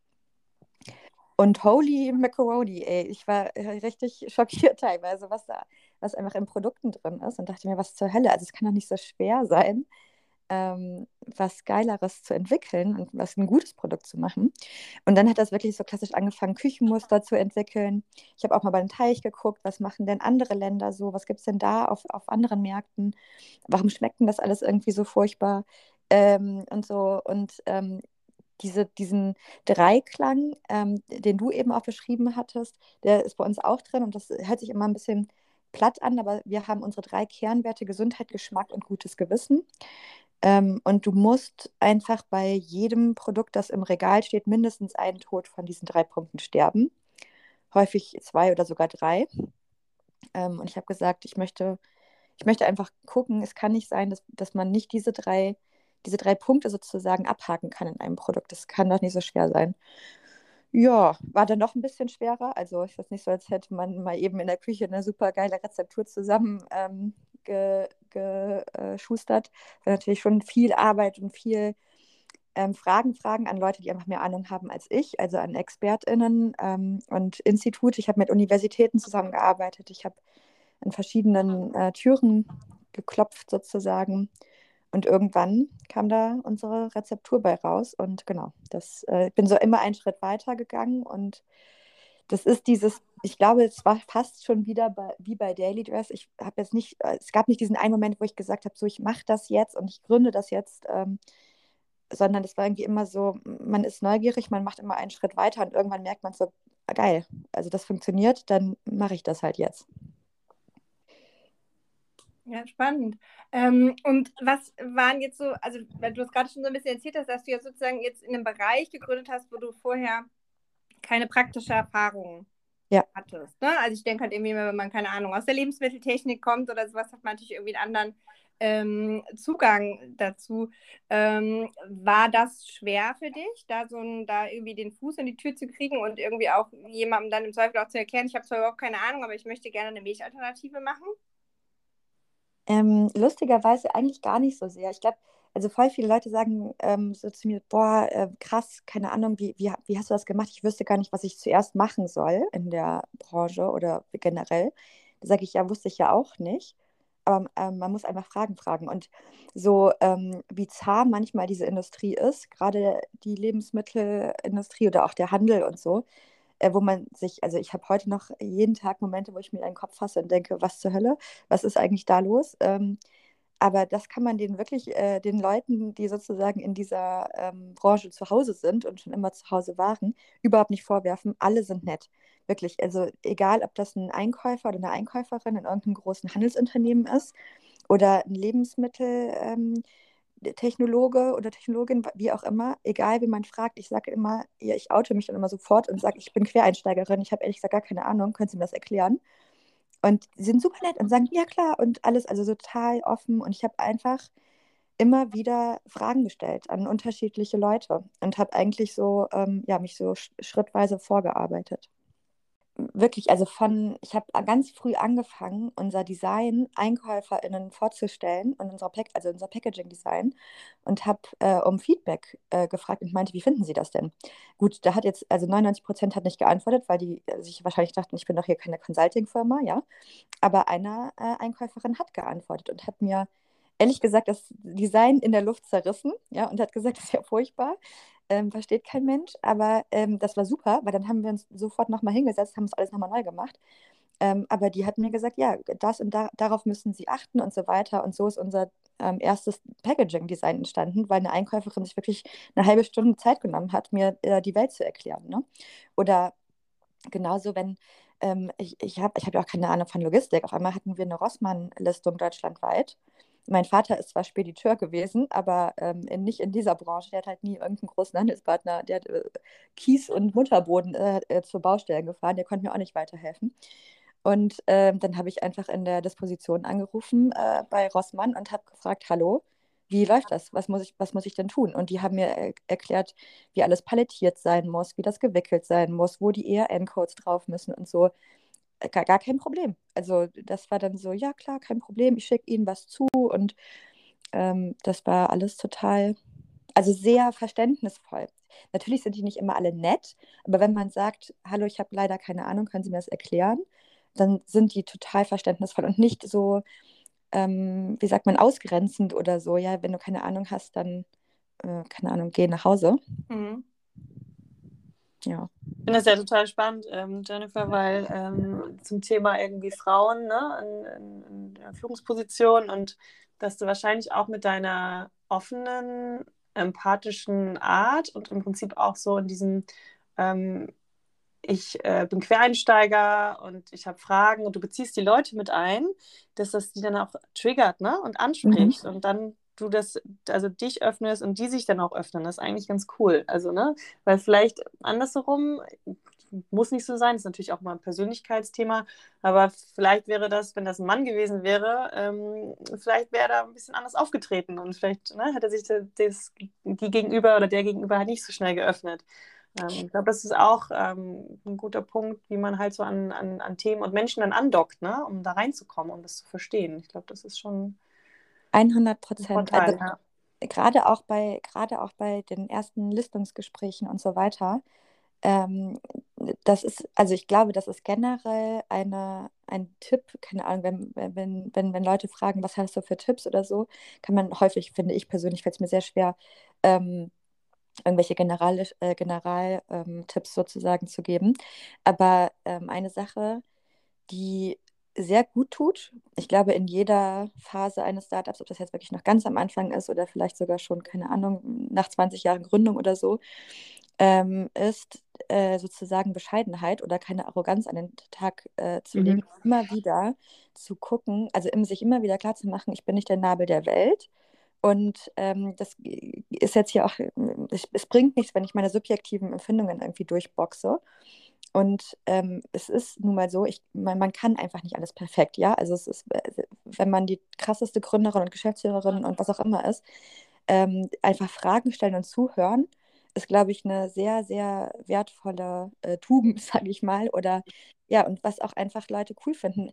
Und holy macaroni, ey, ich war äh, richtig schockiert teilweise, was da, was einfach in Produkten drin ist und dachte mir, was zur Hölle, also es kann doch nicht so schwer sein, ähm, was Geileres zu entwickeln und was ein gutes Produkt zu machen. Und dann hat das wirklich so klassisch angefangen, Küchenmuster zu entwickeln. Ich habe auch mal bei den Teich geguckt, was machen denn andere Länder so, was gibt es denn da auf, auf anderen Märkten, warum schmeckt denn das alles irgendwie so furchtbar ähm, und so. Und ähm, diese, diesen Dreiklang, ähm, den du eben auch beschrieben hattest, der ist bei uns auch drin und das hört sich immer ein bisschen platt an, aber wir haben unsere drei Kernwerte Gesundheit, Geschmack und gutes Gewissen. Ähm, und du musst einfach bei jedem Produkt, das im Regal steht, mindestens einen Tod von diesen drei Punkten sterben. Häufig zwei oder sogar drei. Ähm, und ich habe gesagt, ich möchte, ich möchte einfach gucken, es kann nicht sein, dass, dass man nicht diese drei, diese drei Punkte sozusagen abhaken kann in einem Produkt. Das kann doch nicht so schwer sein. Ja, war dann noch ein bisschen schwerer. Also ist das nicht so, als hätte man mal eben in der Küche eine super geile Rezeptur zusammen ähm, ge, geschustert. War natürlich schon viel Arbeit und viel ähm, Fragen, Fragen an Leute, die einfach mehr Ahnung haben als ich, also an ExpertInnen ähm, und Institute. Ich habe mit Universitäten zusammengearbeitet. Ich habe an verschiedenen äh, Türen geklopft sozusagen. Und irgendwann kam da unsere Rezeptur bei raus. Und genau, das äh, bin so immer einen Schritt weiter gegangen. Und das ist dieses, ich glaube, es war fast schon wieder bei, wie bei Daily Dress. Ich habe jetzt nicht, äh, es gab nicht diesen einen Moment, wo ich gesagt habe, so ich mache das jetzt und ich gründe das jetzt, ähm, sondern es war irgendwie immer so, man ist neugierig, man macht immer einen Schritt weiter und irgendwann merkt man so, ah, geil, also das funktioniert, dann mache ich das halt jetzt. Ja, spannend. Ähm, und was waren jetzt so, also weil du es gerade schon so ein bisschen erzählt hast, dass du jetzt sozusagen jetzt in einem Bereich gegründet hast, wo du vorher keine praktische Erfahrung Ja. hattest. Ne? Also ich denke halt irgendwie, wenn man, keine Ahnung, aus der Lebensmitteltechnik kommt oder sowas, hat man natürlich irgendwie einen anderen ähm, Zugang dazu. Ähm, war das schwer für dich, da so ein, da irgendwie den Fuß in die Tür zu kriegen und irgendwie auch jemandem dann im Zweifel auch zu erklären, ich habe zwar überhaupt keine Ahnung, aber ich möchte gerne eine Milchalternative machen? Ähm, lustigerweise eigentlich gar nicht so sehr. Ich glaube, also voll viele Leute sagen ähm, so zu mir, boah, äh, krass, keine Ahnung, wie, wie, wie hast du das gemacht? Ich wüsste gar nicht, was ich zuerst machen soll in der Branche oder generell. Da sage ich, ja, wusste ich ja auch nicht. Aber ähm, man muss einfach Fragen fragen. Und so ähm, wie zahm manchmal diese Industrie ist, gerade die Lebensmittelindustrie oder auch der Handel und so, äh, wo man sich, also ich habe heute noch jeden Tag Momente, wo ich mir einen Kopf fasse und denke, was zur Hölle, was ist eigentlich da los? Ähm, aber das kann man den wirklich, äh, den Leuten, die sozusagen in dieser ähm, Branche zu Hause sind und schon immer zu Hause waren, überhaupt nicht vorwerfen. Alle sind nett. Wirklich. Also egal, ob das ein Einkäufer oder eine Einkäuferin in irgendeinem großen Handelsunternehmen ist oder ein Lebensmittel, ähm, Technologe oder Technologin, wie auch immer, egal wie man fragt, ich sage immer, ja, ich oute mich dann immer sofort und sage, ich bin Quereinsteigerin, ich habe ehrlich gesagt gar keine Ahnung, können Sie mir das erklären? Und sie sind super nett und sagen, ja klar, und alles, also so total offen. Und ich habe einfach immer wieder Fragen gestellt an unterschiedliche Leute und habe eigentlich so, ähm, ja, mich so sch- schrittweise vorgearbeitet. wirklich, also von, ich habe ganz früh angefangen, unser Design EinkäuferInnen vorzustellen und unser Pack, also unser Packaging-Design und habe äh, um Feedback äh, gefragt und meinte, wie finden Sie das denn? Gut, da hat jetzt, also neunundneunzig Prozent hat nicht geantwortet, weil die äh, sich wahrscheinlich dachten, ich bin doch hier keine Consulting-Firma, ja. Aber eine äh, Einkäuferin hat geantwortet und hat mir ehrlich gesagt das Design in der Luft zerrissen, ja, und hat gesagt, das ist ja furchtbar, ähm, versteht kein Mensch, aber ähm, das war super, weil dann haben wir uns sofort nochmal hingesetzt, haben es alles nochmal neu gemacht. Ähm, aber die hat mir gesagt, ja, das und da, darauf müssen Sie achten und so weiter. Und so ist unser ähm, erstes Packaging-Design entstanden, weil eine Einkäuferin sich wirklich eine halbe Stunde Zeit genommen hat, mir äh, die Welt zu erklären. Ne? Oder genauso, wenn ähm, ich, ich habe ich hab ja auch keine Ahnung von Logistik. Auf einmal hatten wir eine Rossmann-Listung deutschlandweit. Mein Vater ist zwar Spediteur gewesen, aber ähm, in, nicht in dieser Branche. Der hat halt nie irgendeinen großen Handelspartner. Der hat äh, Kies und Mutterboden äh, äh, zur Baustellen gefahren. Der konnte mir auch nicht weiterhelfen. Und ähm, dann habe ich einfach in der Disposition angerufen äh, bei Rossmann und habe gefragt, hallo, wie läuft das? Was muss ich, was muss ich denn tun? Und die haben mir äh, erklärt, wie alles palettiert sein muss, wie das gewickelt sein muss, wo die E R N-Codes drauf müssen und so. Äh, Gar, gar kein Problem. Also das war dann so, ja klar, kein Problem, ich schicke Ihnen was zu und ähm, das war alles total, also sehr verständnisvoll. Natürlich sind die nicht immer alle nett, aber wenn man sagt, hallo, ich habe leider keine Ahnung, können Sie mir das erklären? Dann sind die total verständnisvoll und nicht so, ähm, wie sagt man, ausgrenzend oder so. Ja, wenn du keine Ahnung hast, dann, äh, keine Ahnung, geh nach Hause. Mhm. Ja. Ich finde das ja total spannend, ähm, Jennifer, weil ähm, zum Thema irgendwie Frauen, ne, in, in, in der Führungsposition und dass du wahrscheinlich auch mit deiner offenen, empathischen Art und im Prinzip auch so in diesem ähm, ich äh, bin Quereinsteiger und ich habe Fragen und du beziehst die Leute mit ein, dass das die dann auch triggert, ne, und anspricht Mhm. und dann du das, also dich öffnest und die sich dann auch öffnen. Das ist eigentlich ganz cool. Also, ne, weil vielleicht andersherum muss nicht so sein, ist natürlich auch mal ein Persönlichkeitsthema, aber vielleicht wäre das, wenn das ein Mann gewesen wäre, ähm, vielleicht wäre er da ein bisschen anders aufgetreten und vielleicht ne, hätte sich das, das, die Gegenüber oder der Gegenüber halt nicht so schnell geöffnet. Ähm, ich glaube, das ist auch ähm, ein guter Punkt, wie man halt so an, an, an Themen und Menschen dann andockt, ne, um da reinzukommen, um das zu verstehen. Ich glaube, das ist schon hundert ein Prozent. Also Vorteil. Ja. gerade auch bei, gerade auch bei den ersten Listungsgesprächen und so weiter, ähm, das ist, also ich glaube, das ist generell eine, ein Tipp, keine Ahnung, wenn, wenn, wenn, wenn Leute fragen, was hast du für Tipps oder so, kann man häufig, finde ich persönlich, fällt es mir sehr schwer, ähm, irgendwelche General, äh, General ähm, Tipps sozusagen zu geben. Aber ähm, eine Sache, die sehr gut tut, ich glaube, in jeder Phase eines Startups, ob das jetzt wirklich noch ganz am Anfang ist oder vielleicht sogar schon, keine Ahnung, nach zwanzig Jahren Gründung oder so, ähm, ist äh, sozusagen Bescheidenheit oder keine Arroganz an den Tag äh, zu Mhm. legen, immer wieder zu gucken, also im, sich immer wieder klarzumachen, ich bin nicht der Nabel der Welt. Und ähm, das ist jetzt hier auch, es, es bringt nichts, wenn ich meine subjektiven Empfindungen irgendwie durchboxe. Und ähm, es ist nun mal so, ich, man, man kann einfach nicht alles perfekt, ja. Also es ist, äh, wenn man die krasseste Gründerin und Geschäftsführerin und was auch immer ist, ähm, einfach Fragen stellen und zuhören, ist, glaube ich, eine sehr, sehr wertvolle äh, Tugend, sage ich mal. Oder ja, und was auch einfach Leute cool finden.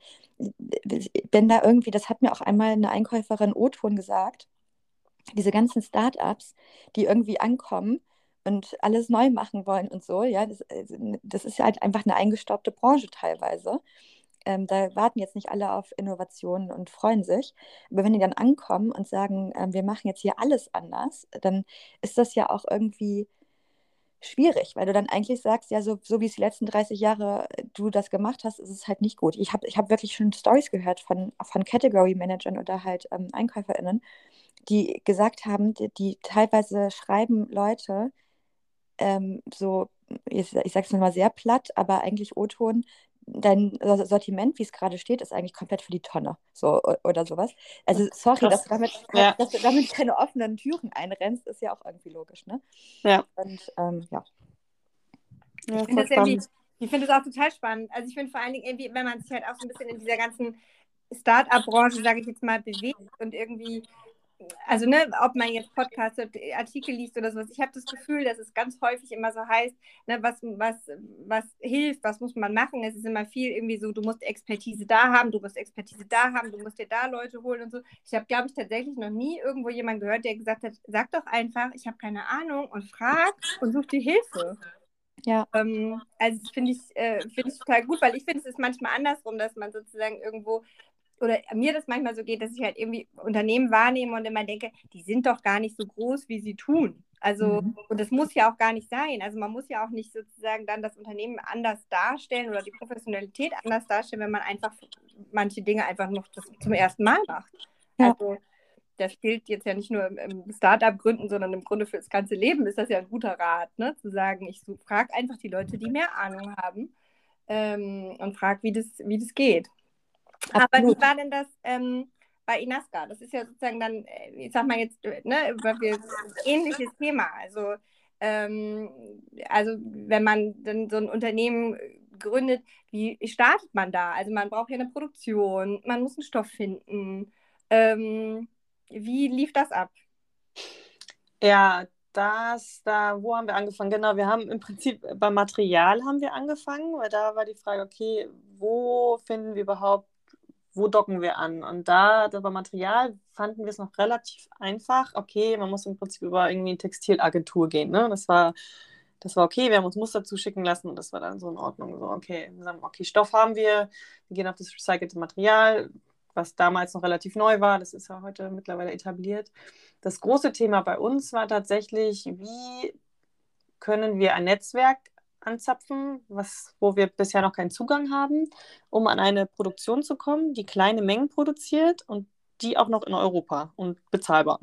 Wenn da irgendwie, das hat mir auch einmal eine Einkäuferin O-Ton gesagt, diese ganzen Startups, die irgendwie ankommen und alles neu machen wollen und so, ja, das, äh, das ist ja halt einfach eine eingestaubte Branche teilweise. Ähm, da warten jetzt nicht alle auf Innovationen und freuen sich. Aber wenn die dann ankommen und sagen, ähm, wir machen jetzt hier alles anders, dann ist das ja auch irgendwie schwierig, weil du dann eigentlich sagst, ja, so, so wie es die letzten dreißig Jahre äh, du das gemacht hast, ist es halt nicht gut. Ich habe ich hab wirklich schon Stories gehört von, von Category-Managern oder halt ähm, EinkäuferInnen, die gesagt haben, die, die teilweise schreiben Leute ähm, so, ich, ich sage es nochmal sehr platt, aber eigentlich O-Ton, dein Sortiment, wie es gerade steht, ist eigentlich komplett für die Tonne, so o- oder sowas. Also sorry, dass Krass. du damit, Ja, dass du damit keine offenen Türen einrennst, ist ja auch irgendwie logisch, ne? ja, Und ähm, ja. Ich ja, finde voll das irgendwie, spannend. ich finde das auch total spannend. Also ich finde vor allen Dingen irgendwie, wenn man sich halt auch so ein bisschen in dieser ganzen Start-up-Branche, sage ich jetzt mal, bewegt und irgendwie also ne, ob man jetzt Podcasts, Artikel liest oder sowas, ich habe das Gefühl, dass es ganz häufig immer so heißt, ne, was, was, was hilft, was muss man machen. Es ist immer viel irgendwie so, du musst Expertise da haben, du musst Expertise da haben, du musst dir da Leute holen und so. Ich habe, glaube ich, tatsächlich noch nie irgendwo jemanden gehört, der gesagt hat, sag doch einfach, ich habe keine Ahnung und frag und such dir Hilfe. Ja. Ähm, also das finde ich, äh, finde ich total gut, weil ich finde, es ist manchmal andersrum, dass man sozusagen irgendwo oder mir das manchmal so geht, dass ich halt irgendwie Unternehmen wahrnehme und immer denke, die sind doch gar nicht so groß, wie sie tun. Also, Mhm. und das muss ja auch gar nicht sein. Also man muss ja auch nicht sozusagen dann das Unternehmen anders darstellen oder die Professionalität anders darstellen, wenn man einfach manche Dinge einfach noch das zum ersten Mal macht. Ja. Also das gilt jetzt ja nicht nur im, im Startup gründen, sondern im Grunde für das ganze Leben ist das ja ein guter Rat, ne? Zu sagen, ich so, frage einfach die Leute, die mehr Ahnung haben ähm, und frage, wie das, wie das geht. Aber wie Absolut. war denn das ähm, bei Inaska? Das ist ja sozusagen dann, äh, ich sag mal jetzt, äh, ne, weil wir ähnliches Thema. Also, ähm, also wenn man dann so ein Unternehmen gründet, wie startet man da? Also man braucht ja eine Produktion, man muss einen Stoff finden. Ähm, wie lief das ab? Ja, das, da, wo haben wir angefangen? Genau, wir haben im Prinzip beim Material haben wir angefangen, weil da war die Frage, okay, wo finden wir überhaupt, wo docken wir an? Und da, da beim Material fanden wir es noch relativ einfach. Okay, man muss im Prinzip über irgendwie eine Textilagentur gehen, ne? Das war, das war okay, wir haben uns Muster zuschicken lassen und das war dann so in Ordnung. So, okay, wir sagen, okay, Stoff haben wir, wir gehen auf das recycelte Material, was damals noch relativ neu war, das ist ja heute mittlerweile etabliert. Das große Thema bei uns war tatsächlich, wie können wir ein Netzwerk anzapfen, was, wo wir bisher noch keinen Zugang haben, um an eine Produktion zu kommen, die kleine Mengen produziert und die auch noch in Europa und bezahlbar.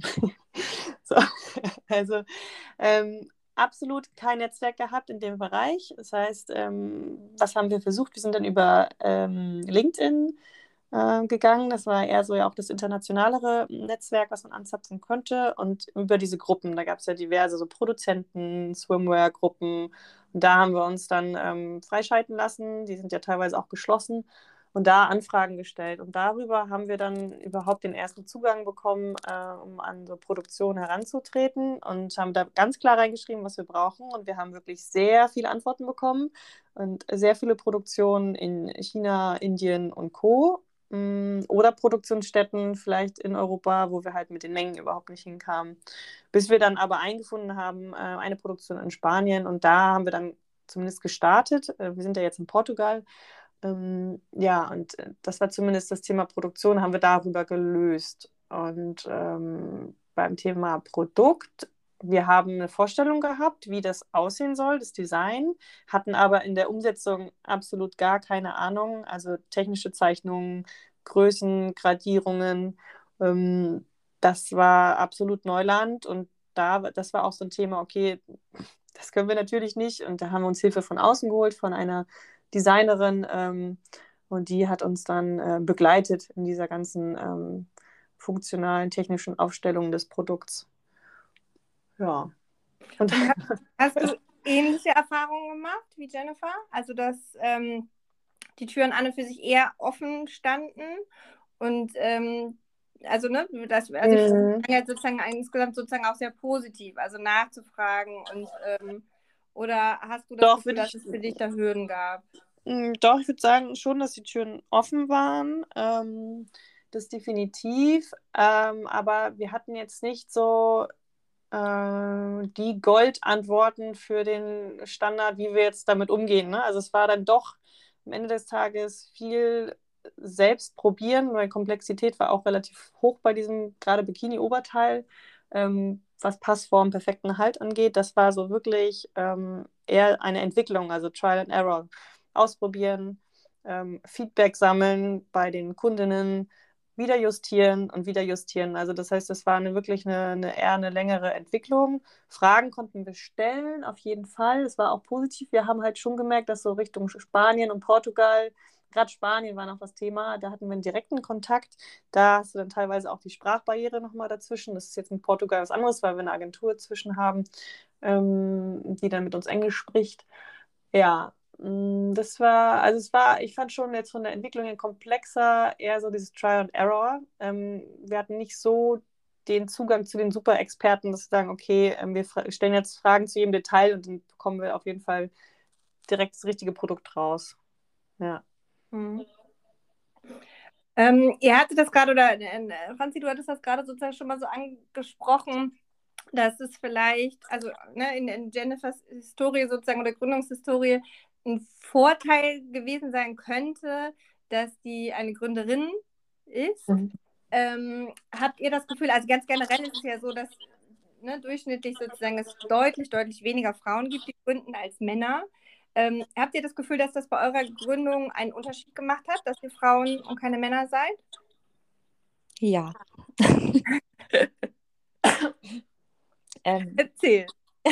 So, also ähm, absolut kein Netzwerk gehabt in dem Bereich. Das heißt, ähm, was haben wir versucht? Wir sind dann über ähm, LinkedIn äh, gegangen. Das war eher so ja auch das internationalere Netzwerk, was man anzapfen konnte. Und über diese Gruppen, da gab es ja diverse so Produzenten, Swimwear-Gruppen. Und da haben wir uns dann ähm, freischalten lassen. Die sind ja teilweise auch geschlossen. Und da Anfragen gestellt. Und darüber haben wir dann überhaupt den ersten Zugang bekommen, äh, um an so Produktion heranzutreten und haben da ganz klar reingeschrieben, was wir brauchen. Und wir haben wirklich sehr viele Antworten bekommen und sehr viele Produktionen in China, Indien und Co. Oder Produktionsstätten vielleicht in Europa, wo wir halt mit den Mengen überhaupt nicht hinkamen. Bis wir dann aber eingefunden haben, äh, eine Produktion in Spanien. Und da haben wir dann zumindest gestartet. Äh, wir sind ja jetzt in Portugal. Ähm, ja, und das war zumindest das Thema Produktion, haben wir darüber gelöst. Und ähm, beim Thema Produkt, wir haben eine Vorstellung gehabt, wie das aussehen soll, das Design, hatten aber in der Umsetzung absolut gar keine Ahnung, also technische Zeichnungen, Größen, Gradierungen, ähm, das war absolut Neuland und da, das war auch so ein Thema, okay, das können wir natürlich nicht und da haben wir uns Hilfe von außen geholt, von einer Designerin ähm, und die hat uns dann äh, begleitet in dieser ganzen ähm, funktionalen, technischen Aufstellung des Produkts. Ja. Und, Und hast, hast du ähnliche Erfahrungen gemacht wie Jennifer? Also, dass ähm, die Türen an und für sich eher offen standen und ähm, also, ne, das, also ich mhm. ja sozusagen insgesamt sozusagen auch sehr positiv, also nachzufragen und ähm, oder hast du das Doch, Gefühl, würde dass ich, es für dich da Hürden gab? mh, doch, ich würde sagen schon, dass die Türen offen waren. Ähm, das definitiv. Ähm, aber wir hatten jetzt nicht so äh, die Goldantworten für den Standard, wie wir jetzt damit umgehen. Ne? Also es war dann doch am Ende des Tages viel selbst probieren, weil Komplexität war auch relativ hoch bei diesem gerade Bikini-Oberteil, ähm, was Passform, perfekten Halt angeht. Das war so wirklich ähm, eher eine Entwicklung, also Trial and Error. Ausprobieren, ähm, Feedback sammeln bei den Kundinnen, wieder justieren und wieder justieren. Also das heißt, es war eine, wirklich eine, eine eher eine längere Entwicklung. Fragen konnten wir stellen, auf jeden Fall. Es war auch positiv. Wir haben halt schon gemerkt, dass so Richtung Spanien und Portugal, gerade Spanien war noch das Thema, da hatten wir einen direkten Kontakt. Da hast du dann teilweise auch die Sprachbarriere nochmal dazwischen. Das ist jetzt in Portugal was anderes, weil wir eine Agentur dazwischen haben, ähm, die dann mit uns Englisch spricht. Ja, das war, also es war, ich fand schon jetzt von der Entwicklung her komplexer, eher so dieses Try and Error. Ähm, wir hatten nicht so den Zugang zu den Super-Experten, dass sie sagen, okay, ähm, wir fra- stellen jetzt Fragen zu jedem Detail und dann bekommen wir auf jeden Fall direkt das richtige Produkt raus. Ja. Mhm. Ähm, ihr hattet das gerade, oder äh, Franzi, du hattest das gerade sozusagen schon mal so angesprochen, dass es vielleicht, also ne, in, in Jennifers Historie sozusagen oder Gründungshistorie ein Vorteil gewesen sein könnte, dass die eine Gründerin ist. Mhm. Ähm, habt ihr das Gefühl, also ganz generell ist es ja so, dass ne, durchschnittlich sozusagen es deutlich, deutlich weniger Frauen gibt, die gründen als Männer. Ähm, habt ihr das Gefühl, dass das bei eurer Gründung einen Unterschied gemacht hat, dass ihr Frauen und keine Männer seid? Ja. ähm, Erzähl.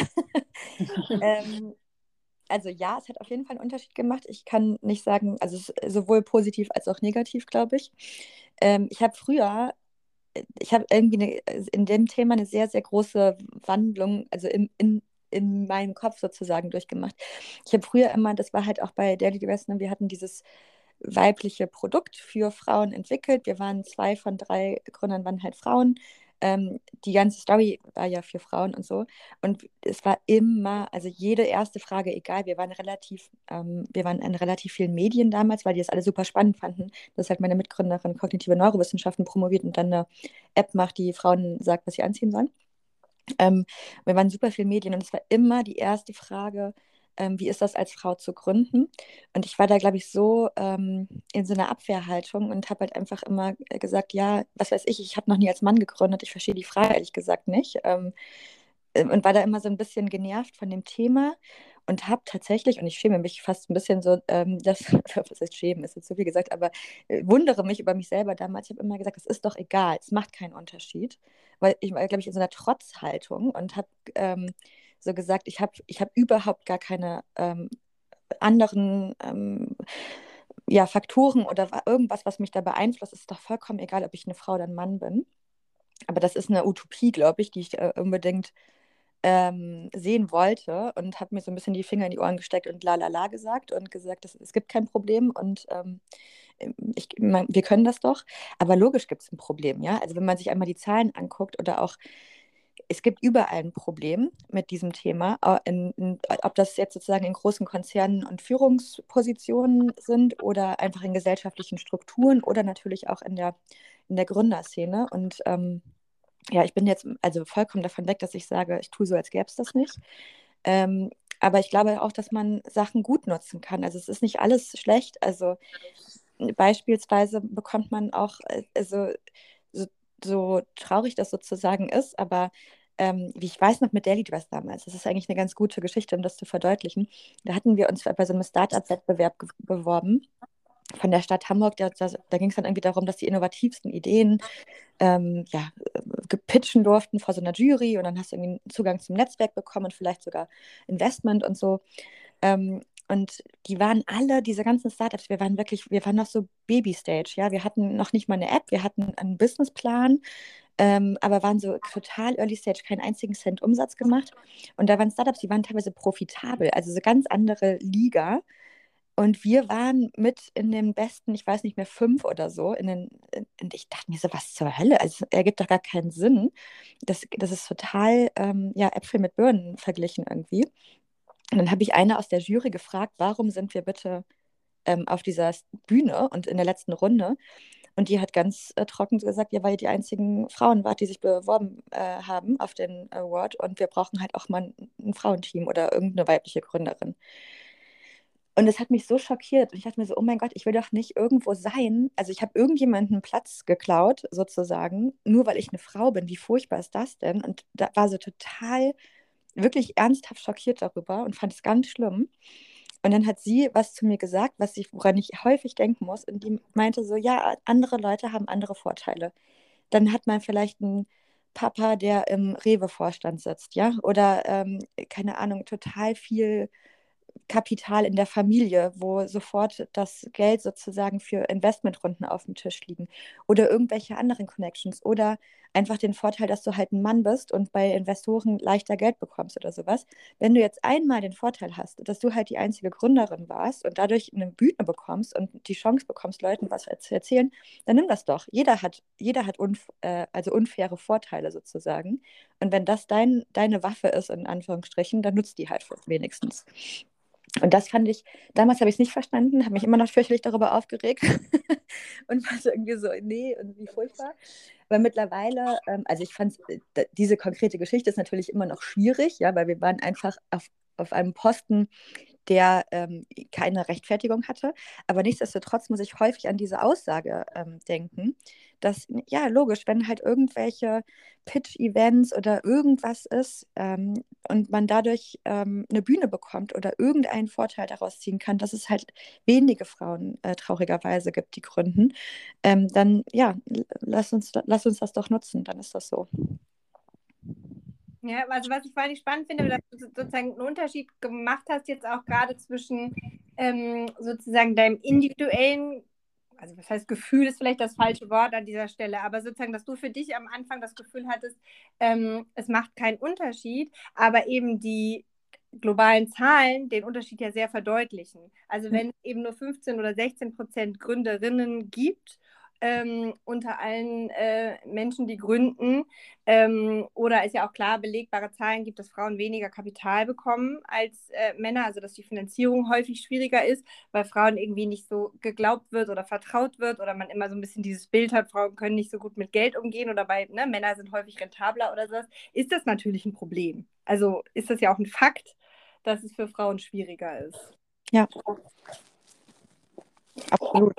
ähm, also ja, es hat auf jeden Fall einen Unterschied gemacht. Ich kann nicht sagen, also es ist sowohl positiv als auch negativ, glaube ich. Ähm, ich habe früher, ich habe irgendwie eine, in dem Thema eine sehr, sehr große Wandlung, also in, in, in meinem Kopf sozusagen durchgemacht. Ich habe früher immer, das war halt auch bei Daily Dress, ne, wir hatten dieses weibliche Produkt für Frauen entwickelt. Wir waren zwei von drei Gründern, waren halt Frauen. Ähm, die ganze Story war ja für Frauen und so. Und es war immer, also jede erste Frage, egal, wir waren relativ, ähm, wir waren in relativ vielen Medien damals, weil die das alle super spannend fanden. Das ist halt meine Mitgründerin kognitive Neurowissenschaften promoviert und dann eine App macht, die Frauen sagt, was sie anziehen sollen. Ähm, wir waren super viel Medien und es war immer die erste Frage, ähm, wie ist das als Frau zu gründen? Und ich war da, glaube ich, so ähm, in so einer Abwehrhaltung und habe halt einfach immer gesagt, ja, was weiß ich, ich habe noch nie als Mann gegründet, ich verstehe die Frage ehrlich gesagt nicht. Ähm, und war da immer so ein bisschen genervt von dem Thema und habe tatsächlich, und ich schäme mich fast ein bisschen so, ähm, das, was heißt schämen, ist jetzt so viel gesagt, aber äh, wundere mich über mich selber damals. Ich habe immer gesagt, es ist doch egal, es macht keinen Unterschied, weil ich war, glaube ich, in so einer Trotzhaltung und habe ähm, so gesagt, ich habe ich hab überhaupt gar keine ähm, anderen ähm, ja, Faktoren oder irgendwas, was mich da beeinflusst. Es ist doch vollkommen egal, ob ich eine Frau oder ein Mann bin. Aber das ist eine Utopie, glaube ich, die ich äh, unbedingt ähm, sehen wollte und habe mir so ein bisschen die Finger in die Ohren gesteckt und la la la gesagt und gesagt, dass, es gibt kein Problem und ähm, ich, man, wir können das doch. Aber logisch gibt es ein Problem, ja. Also wenn man sich einmal die Zahlen anguckt oder auch, es gibt überall ein Problem mit diesem Thema, in, in, ob das jetzt sozusagen in großen Konzernen und Führungspositionen sind oder einfach in gesellschaftlichen Strukturen oder natürlich auch in der, in der Gründerszene. Und ähm, ja, ich bin jetzt also vollkommen davon weg, dass ich sage, ich tue so, als gäbe es das nicht. Ähm, aber ich glaube auch, dass man Sachen gut nutzen kann. Also es ist nicht alles schlecht. Also beispielsweise bekommt man auch, äh, also so, so traurig das sozusagen ist, aber ähm, wie ich weiß noch mit Daily Dress damals, das ist eigentlich eine ganz gute Geschichte, um das zu verdeutlichen. Da hatten wir uns bei so einem Start-up-Wettbewerb beworben von der Stadt Hamburg. Da, da, da ging es dann irgendwie darum, dass die innovativsten Ideen ähm, ja, gepitchen durften vor so einer Jury und dann hast du irgendwie einen Zugang zum Netzwerk bekommen und vielleicht sogar Investment und so. Ähm, und die waren alle, diese ganzen Startups, wir waren wirklich, wir waren noch so Baby-Stage, ja. Wir hatten noch nicht mal eine App, wir hatten einen Businessplan, ähm, aber waren so total Early Stage, keinen einzigen Cent Umsatz gemacht. Und da waren Startups, die waren teilweise profitabel, also so ganz andere Liga. Und wir waren mit in den besten, ich weiß nicht mehr, fünf oder so. In den, und ich dachte mir so, was zur Hölle? Also, es ergibt doch gar keinen Sinn. Das, das ist total, ähm, ja, Äpfel mit Birnen verglichen irgendwie. Und dann habe ich eine aus der Jury gefragt, warum sind wir bitte ähm, auf dieser Bühne und in der letzten Runde? Und die hat ganz äh, trocken gesagt, ja, weil ihr die einzigen Frauen wart, die sich beworben äh, haben auf den Award und wir brauchen halt auch mal ein, ein Frauenteam oder irgendeine weibliche Gründerin. Und es hat mich so schockiert. Und ich dachte mir so, oh mein Gott, ich will doch nicht irgendwo sein. Also ich habe irgendjemanden Platz geklaut, sozusagen, nur weil ich eine Frau bin. Wie furchtbar ist das denn? Und da war sie total, wirklich ernsthaft schockiert darüber und fand es ganz schlimm. Und dann hat sie was zu mir gesagt, was ich, woran ich häufig denken muss. Und die meinte so, ja, andere Leute haben andere Vorteile. Dann hat man vielleicht einen Papa, der im Rewe-Vorstand sitzt, ja, oder ähm, keine Ahnung, total viel Kapital in der Familie, wo sofort das Geld sozusagen für Investmentrunden auf dem Tisch liegen oder irgendwelche anderen Connections oder einfach den Vorteil, dass du halt ein Mann bist und bei Investoren leichter Geld bekommst oder sowas. Wenn du jetzt einmal den Vorteil hast, dass du halt die einzige Gründerin warst und dadurch eine Bühne bekommst und die Chance bekommst, Leuten was zu erzählen, dann nimm das doch. Jeder hat, jeder hat unf äh, also unfaire Vorteile sozusagen. Und wenn das dein, deine Waffe ist, in Anführungsstrichen, dann nutzt die halt wenigstens. Und das fand ich, damals habe ich es nicht verstanden, habe mich immer noch fürchterlich darüber aufgeregt und war so irgendwie so, nee, und wie furchtbar. Aber mittlerweile, ähm, also ich fand, diese konkrete Geschichte ist natürlich immer noch schwierig, ja, weil wir waren einfach auf, auf einem Posten, der ähm, keine Rechtfertigung hatte. Aber nichtsdestotrotz muss ich häufig an diese Aussage ähm, denken, dass, ja, logisch, wenn halt irgendwelche Pitch-Events oder irgendwas ist ähm, und man dadurch ähm, eine Bühne bekommt oder irgendeinen Vorteil daraus ziehen kann, dass es halt wenige Frauen äh, traurigerweise gibt, die gründen, ähm, dann ja, lass uns, lass uns das doch nutzen, dann ist das so. Ja, also was ich vor allem spannend finde, dass du sozusagen einen Unterschied gemacht hast, jetzt auch gerade zwischen ähm, sozusagen deinem individuellen, also was heißt Gefühl, ist vielleicht das falsche Wort an dieser Stelle, aber sozusagen, dass du für dich am Anfang das Gefühl hattest, ähm, es macht keinen Unterschied, aber eben die globalen Zahlen den Unterschied ja sehr verdeutlichen. Also wenn es eben nur fünfzehn oder sechzehn Prozent Gründerinnen gibt, ähm, unter allen äh, Menschen, die gründen, ähm, oder ist ja auch klar, belegbare Zahlen gibt, dass Frauen weniger Kapital bekommen als äh, Männer, also dass die Finanzierung häufig schwieriger ist, weil Frauen irgendwie nicht so geglaubt wird oder vertraut wird oder man immer so ein bisschen dieses Bild hat, Frauen können nicht so gut mit Geld umgehen oder bei, ne, Männer sind häufig rentabler oder sowas, ist das natürlich ein Problem. Also ist das ja auch ein Fakt, dass es für Frauen schwieriger ist. Ja, absolut.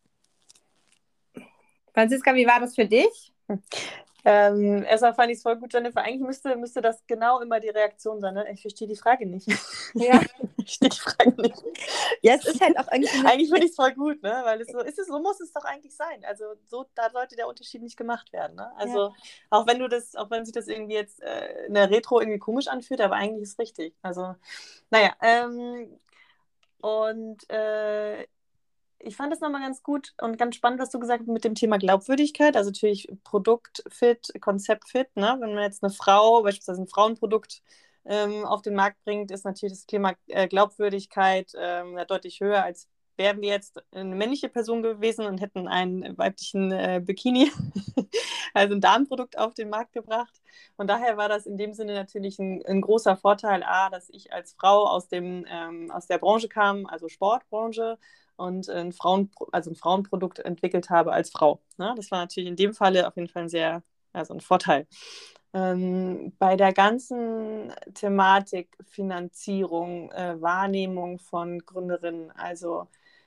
Franziska, wie war das für dich? Ähm, erstmal fand ich es voll gut, Jennifer. Eigentlich müsste, müsste das genau immer die Reaktion sein. Ne? Ich verstehe die Frage nicht. Ja. Ich verstehe die Frage nicht. Ja, es ist halt auch irgendwie. Eine eigentlich finde ich es voll gut, ne? Weil es so ist, es, so muss es doch eigentlich sein. Also so, da sollte der Unterschied nicht gemacht werden. Ne? Also ja. auch wenn du das, auch wenn sich das irgendwie jetzt äh, in der Retro irgendwie komisch anfühlt, aber eigentlich ist es richtig. Also, naja, ähm, und äh, ich fand das nochmal ganz gut und ganz spannend, was du gesagt hast mit dem Thema Glaubwürdigkeit. Also natürlich Produktfit, Konzeptfit. Ne? Wenn man jetzt eine Frau, beispielsweise ein Frauenprodukt ähm, auf den Markt bringt, ist natürlich das Thema äh, Glaubwürdigkeit ähm, ja, deutlich höher, als wären wir jetzt eine männliche Person gewesen und hätten einen weiblichen äh, Bikini, also ein Damenprodukt auf den Markt gebracht. Und daher war das in dem Sinne natürlich ein, ein großer Vorteil, A, dass ich als Frau aus, dem, ähm, aus der Branche kam, also Sportbranche, und ein, Frauen, also ein Frauenprodukt entwickelt habe als Frau. Ne? Das war natürlich in dem Falle auf jeden Fall ein sehr, also ein Vorteil. Ähm, bei der ganzen Thematik Finanzierung, äh, Wahrnehmung von Gründerinnen, also,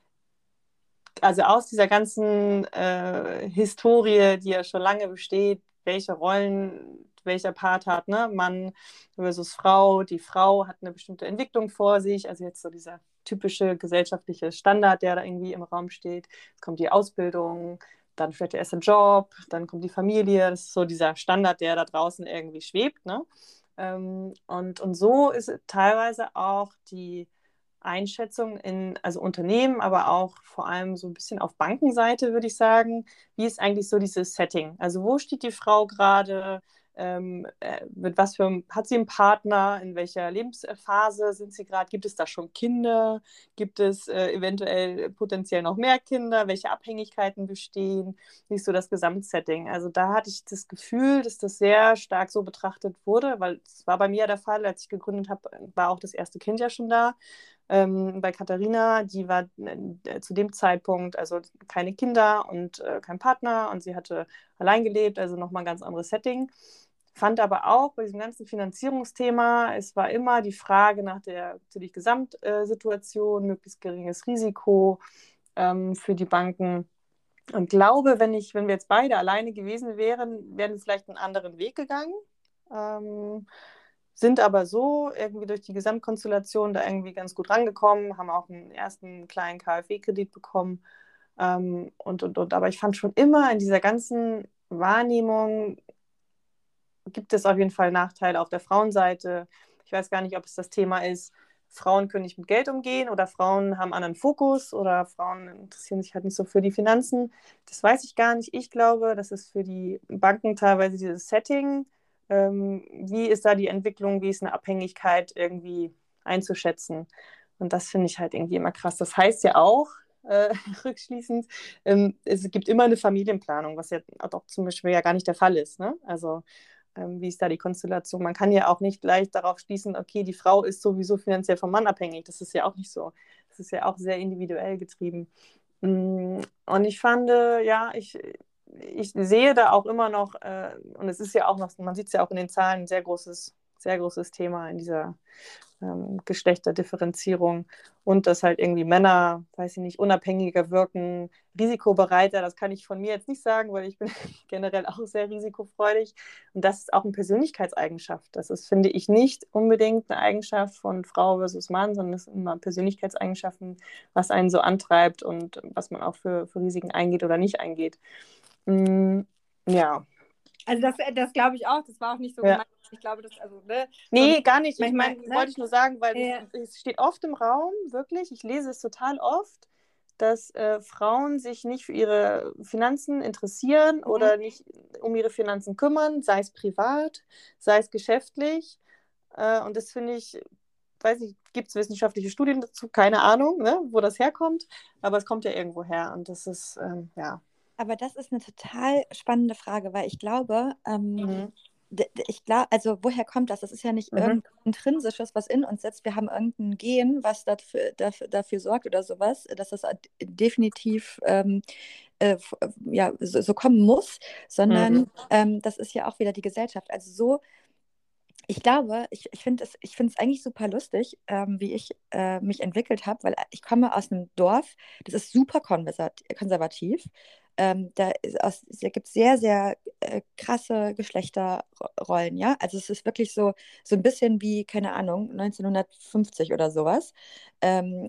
also aus dieser ganzen äh, Historie, die ja schon lange besteht, welche Rollen welcher Part hat, ne? Mann versus Frau, die Frau hat eine bestimmte Entwicklung vor sich, also jetzt so dieser typische gesellschaftliche Standard, der da irgendwie im Raum steht. Es kommt die Ausbildung, dann vielleicht der erste Job, dann kommt die Familie, das ist so dieser Standard, der da draußen irgendwie schwebt, ne? Ähm, und, und so ist teilweise auch die Einschätzung in, also Unternehmen, aber auch vor allem so ein bisschen auf Bankenseite, würde ich sagen. Wie ist eigentlich so dieses Setting? Also wo steht die Frau gerade? Ähm, äh, mit was für hat sie einen Partner? In welcher Lebensphase sind sie gerade? Gibt es da schon Kinder? Gibt es äh, eventuell potenziell noch mehr Kinder? Welche Abhängigkeiten bestehen? Wie ist so das Gesamtsetting? Also da hatte ich das Gefühl, dass das sehr stark so betrachtet wurde, weil es war bei mir der Fall, als ich gegründet habe, war auch das erste Kind ja schon da. Ähm, bei Katharina, die war äh, zu dem Zeitpunkt also keine Kinder und äh, kein Partner und sie hatte allein gelebt, also nochmal ein ganz anderes Setting. Fand aber auch bei diesem ganzen Finanzierungsthema, es war immer die Frage nach der natürlich Gesamtsituation, möglichst geringes Risiko ähm, für die Banken. Und glaube, wenn ich, wenn wir jetzt beide alleine gewesen wären, wären wir vielleicht einen anderen Weg gegangen. Ähm, sind aber so irgendwie durch die Gesamtkonstellation da irgendwie ganz gut rangekommen, haben auch einen ersten kleinen KfW-Kredit bekommen. Ähm, und, und, und. Aber ich fand schon immer in dieser ganzen Wahrnehmung gibt es auf jeden Fall Nachteile auf der Frauenseite. Ich weiß gar nicht, ob es das Thema ist, Frauen können nicht mit Geld umgehen oder Frauen haben einen anderen Fokus oder Frauen interessieren sich halt nicht so für die Finanzen. Das weiß ich gar nicht. Ich glaube, das ist für die Banken teilweise dieses Setting. Ähm, wie ist da die Entwicklung, wie ist eine Abhängigkeit irgendwie einzuschätzen? Und das finde ich halt irgendwie immer krass. Das heißt ja auch, äh, rückschließend, ähm, es gibt immer eine Familienplanung, was ja auch zum Beispiel ja gar nicht der Fall ist. Ne? Also ähm, wie ist da die Konstellation? Man kann ja auch nicht gleich darauf schließen, okay, die Frau ist sowieso finanziell vom Mann abhängig. Das ist ja auch nicht so. Das ist ja auch sehr individuell getrieben. Mm, Und ich fand, äh, ja, ich, ich sehe da auch immer noch, äh, und es ist ja auch noch, man sieht es ja auch in den Zahlen, ein sehr großes, sehr großes Thema in dieser ähm, Geschlechterdifferenzierung und dass halt irgendwie Männer, weiß ich nicht, unabhängiger wirken, risikobereiter. Das kann ich von mir jetzt nicht sagen, weil ich bin generell auch sehr risikofreudig. Und das ist auch eine Persönlichkeitseigenschaft. Das ist, finde ich, nicht unbedingt eine Eigenschaft von Frau versus Mann, sondern es sind immer Persönlichkeitseigenschaften, was einen so antreibt und was man auch für, für Risiken eingeht oder nicht eingeht. Mm, ja. Also das, das glaube ich auch, das war auch nicht so Ja. gemeint. Ich glaube, das, also, ne, Nee, gar nicht. Ich manchmal, meine, ne? wollte ich nur sagen, weil Ja. es, es steht oft im Raum, wirklich, ich lese es total oft, dass äh, Frauen sich nicht für ihre Finanzen interessieren oder nicht um ihre Finanzen kümmern, sei es privat, sei es geschäftlich. Äh, und das finde ich, weiß nicht, gibt es wissenschaftliche Studien dazu? Keine Ahnung, ne, wo das herkommt, aber es kommt ja irgendwo her und das ist, ähm, ja. Aber das ist eine total spannende Frage, weil ich glaube, ähm, Mhm. d- d- ich glaube, also woher kommt das? Das ist ja nicht Mhm. irgendein Intrinsisches, was in uns sitzt. Wir haben irgendein Gen, was dafür, dafür, dafür sorgt oder sowas, dass das d- definitiv ähm, äh, f- äh, ja, so, so kommen muss, sondern Mhm. ähm, das ist ja auch wieder die Gesellschaft. Also so, ich glaube, ich, ich finde es, ich finde es eigentlich super lustig, ähm, wie ich äh, mich entwickelt habe, weil ich komme aus einem Dorf, das ist super konversat- konservativ. Ähm, da ist aus, da gibt es sehr, sehr äh, krasse Geschlechterrollen, ja. Also es ist wirklich so, so ein bisschen wie, keine Ahnung, neunzehnhundertfünfzig oder sowas. Ähm,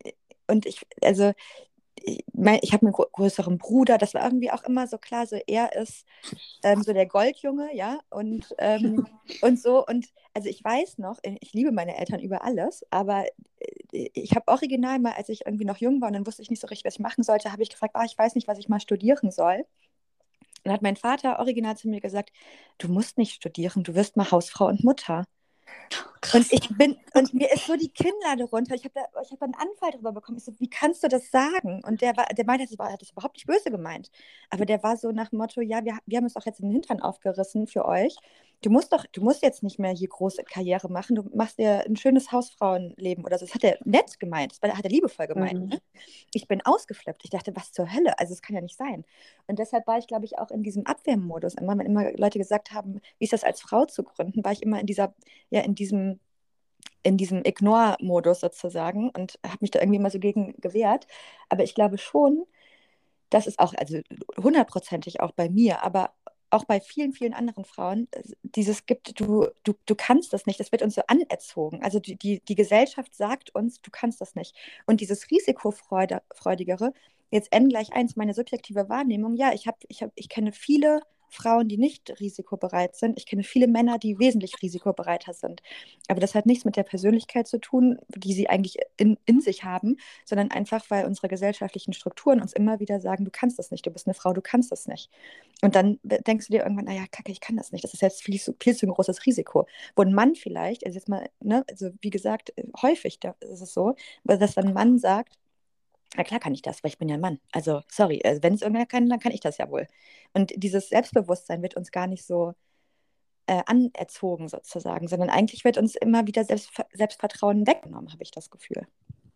und ich, also ich, mein, ich habe einen gro- größeren Bruder, das war irgendwie auch immer so klar, so er ist ähm, so der Goldjunge, ja, und, ähm, und so. Und also ich weiß noch, ich liebe meine Eltern über alles, aber äh, ich habe original mal, als ich irgendwie noch jung war und dann wusste ich nicht so richtig, was ich machen sollte, habe ich gefragt, ah, ich weiß nicht, was ich mal studieren soll. Und dann hat mein Vater original zu mir gesagt, du musst nicht studieren, du wirst mal Hausfrau und Mutter. Und ich bin, und mir ist so die Kinnlade runter. Ich habe da, ich hab einen Anfall drüber bekommen. Ich so, wie kannst du das sagen? Und der war, der meinte, das war, er hat das überhaupt nicht böse gemeint. Aber der war so nach dem Motto, ja, wir, wir haben es auch jetzt in den Hintern aufgerissen für euch. Du musst doch, du musst jetzt nicht mehr hier große Karriere machen. Du machst dir ein schönes Hausfrauenleben oder so. Das hat er nett gemeint. Das hat er liebevoll gemeint. Mhm. Ne? Ich bin ausgeflippt. Ich dachte, was zur Hölle? Also, das kann ja nicht sein. Und deshalb war ich, glaube ich, auch in diesem Abwehrmodus. Immer, wenn immer Leute gesagt haben, wie ist das als Frau zu gründen, war ich immer in dieser, ja, in diesem in diesem Ignore-Modus sozusagen und habe mich da irgendwie mal so gegen gewehrt. Aber ich glaube schon, dass es auch, also hundertprozentig auch bei mir, aber auch bei vielen, vielen anderen Frauen, dieses gibt, du, du, du kannst das nicht, das wird uns so anerzogen. Also die, die, die Gesellschaft sagt uns, du kannst das nicht. Und dieses Risikofreudigere, jetzt N gleich eins, meine subjektive Wahrnehmung, ja, ich, hab, ich, hab, ich kenne viele Frauen, die nicht risikobereit sind. Ich kenne viele Männer, die wesentlich risikobereiter sind. Aber das hat nichts mit der Persönlichkeit zu tun, die sie eigentlich in, in sich haben, sondern einfach, weil unsere gesellschaftlichen Strukturen uns immer wieder sagen, du kannst das nicht, du bist eine Frau, du kannst das nicht. Und dann denkst du dir irgendwann, naja, kacke, ich kann das nicht, das ist jetzt viel, zu- viel zu ein großes Risiko. Wo ein Mann vielleicht, also jetzt mal, ne, also wie gesagt, häufig da ist es so, dass dann ein Mann sagt, na klar kann ich das, weil ich bin ja ein Mann. Also, sorry, also wenn es irgendwer kann, dann kann ich das ja wohl. Und dieses Selbstbewusstsein wird uns gar nicht so äh, anerzogen sozusagen, sondern eigentlich wird uns immer wieder Selbstver Selbstvertrauen weggenommen, habe ich das Gefühl.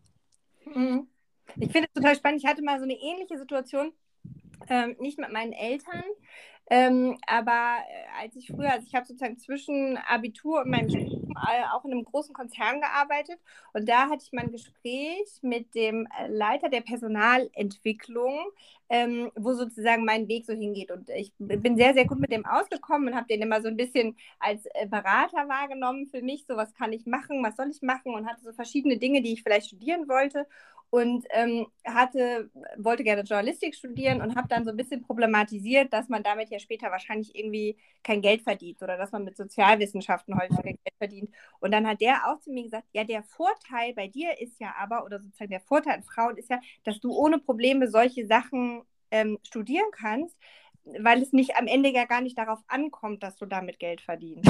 Mhm. Ich finde es total spannend. Ich hatte mal so eine ähnliche Situation, ähm, nicht mit meinen Eltern, ähm, aber äh, als ich früher, also ich habe sozusagen zwischen Abitur und meinem Studium äh, auch in einem großen Konzern gearbeitet und da hatte ich mal ein Gespräch mit dem äh, Leiter der Personalentwicklung, ähm, wo sozusagen mein Weg so hingeht. Und ich bin sehr, sehr gut mit dem ausgekommen und habe den immer so ein bisschen als äh, Berater wahrgenommen für mich. So, was kann ich machen, was soll ich machen? Und hatte so verschiedene Dinge, die ich vielleicht studieren wollte. Und ähm, hatte, wollte gerne Journalistik studieren und habe dann so ein bisschen problematisiert, dass man damit ja später wahrscheinlich irgendwie kein Geld verdient oder dass man mit Sozialwissenschaften häufiger Geld verdient. Und dann hat der auch zu mir gesagt, ja, der Vorteil bei dir ist ja aber, oder sozusagen der Vorteil an Frauen ist ja, dass du ohne Probleme solche Sachen ähm, studieren kannst, weil es nicht am Ende ja gar nicht darauf ankommt, dass du damit Geld verdienst.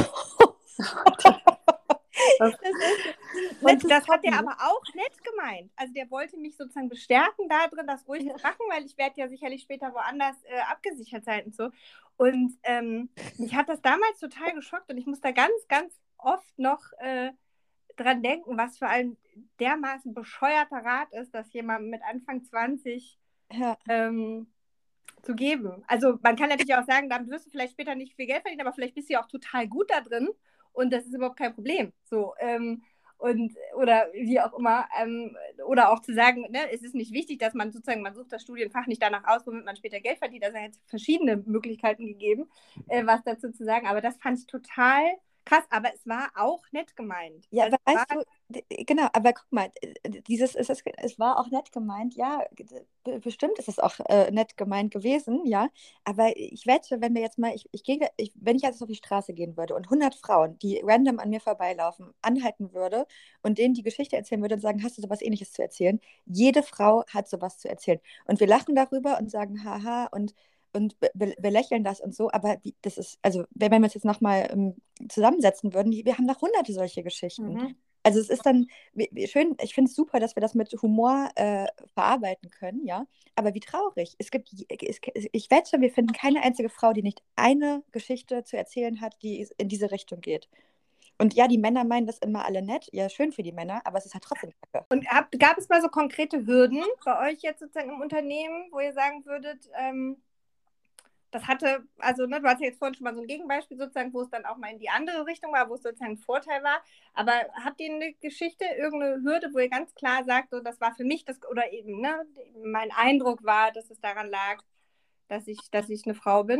Das, Das ist, Und das, das das hat er Hobby. aber auch nett gemeint. Also der wollte mich sozusagen bestärken darin, das ruhig Ja. zu machen, weil ich werde ja sicherlich später woanders äh, abgesichert sein und so. Und ähm, mich hat das damals total geschockt und ich muss da ganz, ganz oft noch äh, dran denken, was für ein dermaßen bescheuerter Rat ist, das jemandem mit Anfang zwanzig Ja. ähm, zu geben. Also man kann natürlich auch sagen, damit wirst du vielleicht später nicht viel Geld verdienen, aber vielleicht bist du ja auch total gut da drin und das ist überhaupt kein Problem. So, ähm, und, oder wie auch immer, ähm, oder auch zu sagen, ne, es ist nicht wichtig, dass man sozusagen, man sucht das Studienfach nicht danach aus, womit man später Geld verdient. Also es hat verschiedene Möglichkeiten gegeben, äh, was dazu zu sagen, aber das fand ich total krass, aber es war auch nett gemeint. Ja, Also aber es weißt war, du, d- genau, aber guck mal, äh, dieses, es, ist, es war auch nett gemeint, ja, b- bestimmt ist es auch äh, nett gemeint gewesen, ja, aber ich wette, wenn wir jetzt mal, ich, ich gehe, ich, wenn ich jetzt auf die Straße gehen würde und hundert Frauen, die random an mir vorbeilaufen, anhalten würde und denen die Geschichte erzählen würde und sagen, hast du sowas Ähnliches zu erzählen? Jede Frau hat sowas zu erzählen. Und wir lachen darüber und sagen, haha, und und be- be- belächeln das und so, aber wie, das ist, also wenn wir uns jetzt nochmal ähm, zusammensetzen würden, die, wir haben noch hunderte solche Geschichten. mhm. Also es ist dann wie, wie schön, ich finde es super, dass wir das mit Humor äh, verarbeiten können, ja, aber wie traurig. Es gibt, es, ich wette, wir finden keine einzige Frau, die nicht eine Geschichte zu erzählen hat, die in diese Richtung geht. Und ja, die Männer meinen das immer alle nett, ja, schön für die Männer, aber es ist halt trotzdem kacke. Und hab, gab es mal so konkrete Hürden bei euch jetzt sozusagen im Unternehmen, wo ihr sagen würdet, ähm, das hatte, also ne, du hast ja jetzt vorhin schon mal so ein Gegenbeispiel sozusagen, wo es dann auch mal in die andere Richtung war, wo es sozusagen ein Vorteil war. Aber habt ihr eine Geschichte, irgendeine Hürde, wo ihr ganz klar sagt, so, das war für mich das, oder eben, ne, mein Eindruck war, dass es daran lag, dass ich, dass ich eine Frau bin?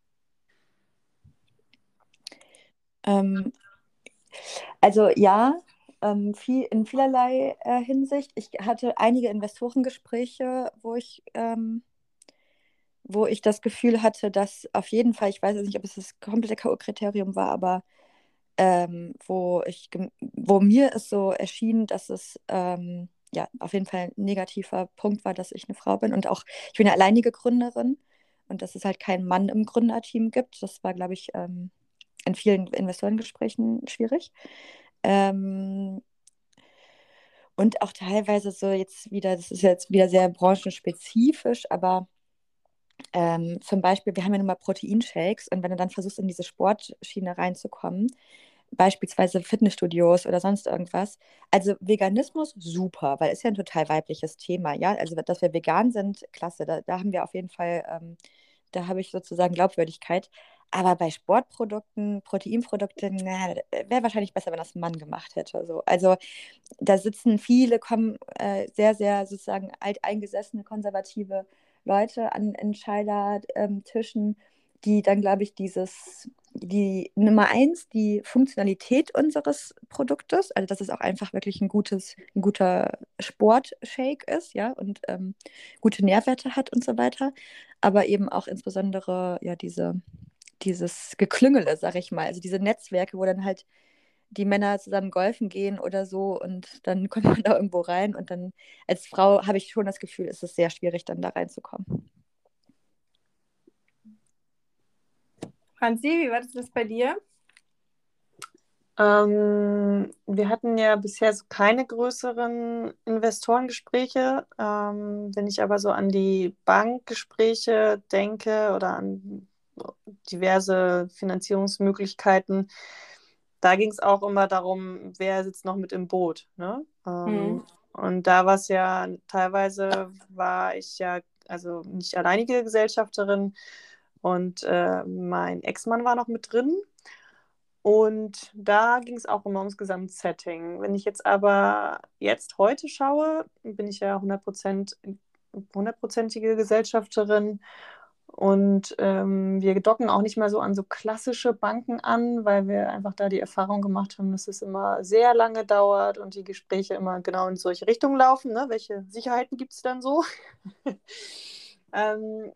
Ähm, also ja, ähm, viel, in vielerlei äh, Hinsicht. Ich hatte einige Investorengespräche, wo ich ähm, wo ich das Gefühl hatte, dass auf jeden Fall, ich weiß jetzt nicht, ob es das komplette K O-Kriterium war, aber ähm, wo ich, gem- wo mir es so erschien, dass es ähm, ja auf jeden Fall ein negativer Punkt war, dass ich eine Frau bin und auch, ich bin eine alleinige Gründerin und dass es halt keinen Mann im Gründerteam gibt. Das war, glaube ich, ähm, in vielen Investorengesprächen schwierig. Ähm, und auch teilweise so jetzt wieder, das ist jetzt wieder sehr branchenspezifisch, aber ähm, zum Beispiel, wir haben ja nun mal Proteinshakes und wenn du dann versuchst, in diese Sportschiene reinzukommen, beispielsweise Fitnessstudios oder sonst irgendwas, also Veganismus, super, weil es ja ein total weibliches Thema, ja, also dass wir vegan sind, klasse, da, da haben wir auf jeden Fall, ähm, da habe ich sozusagen Glaubwürdigkeit, aber bei Sportprodukten, Proteinprodukten, wäre wahrscheinlich besser, wenn das ein Mann gemacht hätte, so. Also da sitzen viele, kommen äh, sehr, sehr sozusagen alteingesessene, konservative Leute an Entscheidertischen, die dann, glaube ich, dieses, die Nummer eins, die Funktionalität unseres Produktes, also dass es auch einfach wirklich ein gutes, ein guter Sportshake ist, ja, und ähm, gute Nährwerte hat und so weiter, aber eben auch insbesondere ja diese, dieses Geklüngele, sag ich mal, also diese Netzwerke, wo dann halt die Männer zusammen golfen gehen oder so und dann kommt man da irgendwo rein und dann als Frau habe ich schon das Gefühl, ist es sehr schwierig, dann da reinzukommen. Franzi, wie war das, das bei dir? Ähm, wir hatten ja bisher so keine größeren Investorengespräche. Ähm, wenn ich aber so an die Bankgespräche denke oder an diverse Finanzierungsmöglichkeiten, da ging es auch immer darum, wer sitzt noch mit im Boot, ne? Mhm. Ähm, und da war es ja teilweise, war ich ja also nicht alleinige Gesellschafterin und äh, mein Ex-Mann war noch mit drin. Und da ging es auch immer ums Gesamtsetting. Wenn ich jetzt aber jetzt heute schaue, bin ich ja hundert Prozent hundertprozentige Gesellschafterin. Und ähm, wir docken auch nicht mehr so an so klassische Banken an, weil wir einfach da die Erfahrung gemacht haben, dass es immer sehr lange dauert und die Gespräche immer genau in solche Richtungen laufen. Ne? Welche Sicherheiten gibt es dann so? ähm,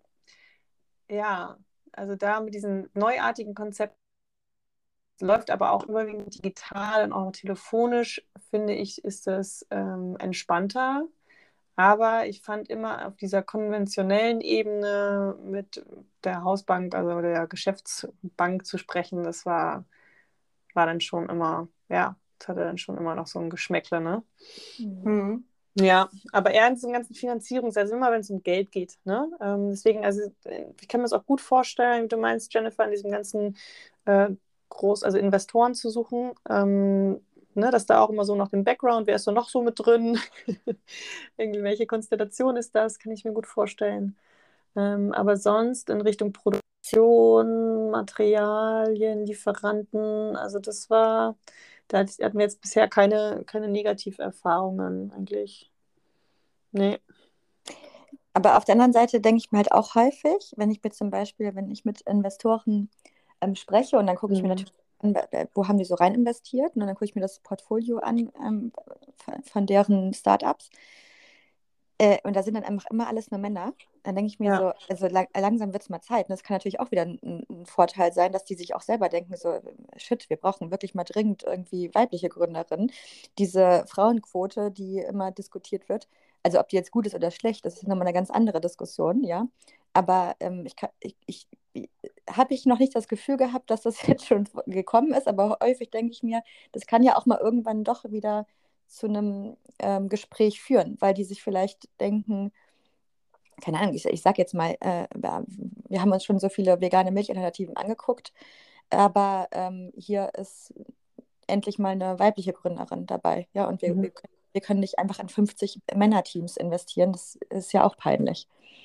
ja, also da mit diesen neuartigen Konzepten läuft aber auch überwiegend digital und auch telefonisch, finde ich, ist das ähm, entspannter. Aber ich fand immer auf dieser konventionellen Ebene mit der Hausbank, also der Geschäftsbank zu sprechen, das war, war dann schon immer, ja, das hatte dann schon immer noch so ein Geschmäckle, ne? Mhm. Ja, aber eher in diesem ganzen Finanzierungs-, also immer wenn es um Geld geht, ne? Ähm, deswegen, also ich kann mir das auch gut vorstellen, wie du meinst, Jennifer, in diesem ganzen äh, groß, also Investoren zu suchen, ähm, ne, dass da auch immer so nach dem Background, wer ist so noch so mit drin, irgendwie welche Konstellation ist das, kann ich mir gut vorstellen. Ähm, aber sonst in Richtung Produktion, Materialien, Lieferanten, also das war, da hatten wir jetzt bisher keine, keine Negativerfahrungen eigentlich. Nee. Aber auf der anderen Seite denke ich mir halt auch häufig, wenn ich mir zum Beispiel, wenn ich mit Investoren ähm, spreche und dann gucke ich mir Mhm. natürlich an, wo haben die so rein investiert und dann gucke ich mir das Portfolio an ähm, von deren Startups. Äh, und da sind dann einfach immer alles nur Männer. Dann denke ich mir Ja. so, also lang, langsam wird es mal Zeit. Und das kann natürlich auch wieder ein, ein Vorteil sein, dass die sich auch selber denken, so, shit, wir brauchen wirklich mal dringend irgendwie weibliche Gründerinnen. Diese Frauenquote, die immer diskutiert wird, also ob die jetzt gut ist oder schlecht, das ist nochmal eine ganz andere Diskussion, ja. Aber ähm, ich, kann- ich, ich, ich habe ich noch nicht das Gefühl gehabt, dass das jetzt schon gekommen ist, aber häufig denke ich mir, das kann ja auch mal irgendwann doch wieder zu einem ähm, Gespräch führen, weil die sich vielleicht denken, keine Ahnung, ich, ich sage jetzt mal, äh, wir haben uns schon so viele vegane Milchalternativen angeguckt, aber ähm, hier ist endlich mal eine weibliche Gründerin dabei, ja, und wir, Mhm. wir, können, wir können nicht einfach in fünfzig Männerteams investieren, das ist ja auch peinlich.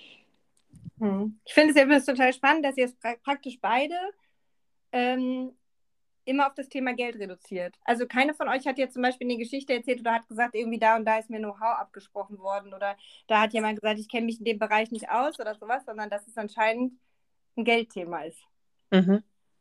Mhm. Ich finde es ja immer total spannend, dass ihr es pra praktisch beide ähm, immer auf das Thema Geld reduziert. Also keine von euch hat jetzt zum Beispiel eine Geschichte erzählt oder hat gesagt, irgendwie da und da ist mir Know-how abgesprochen worden oder da hat jemand gesagt, ich kenne mich in dem Bereich nicht aus oder sowas, sondern dass es anscheinend ein Geldthema ist. Mhm.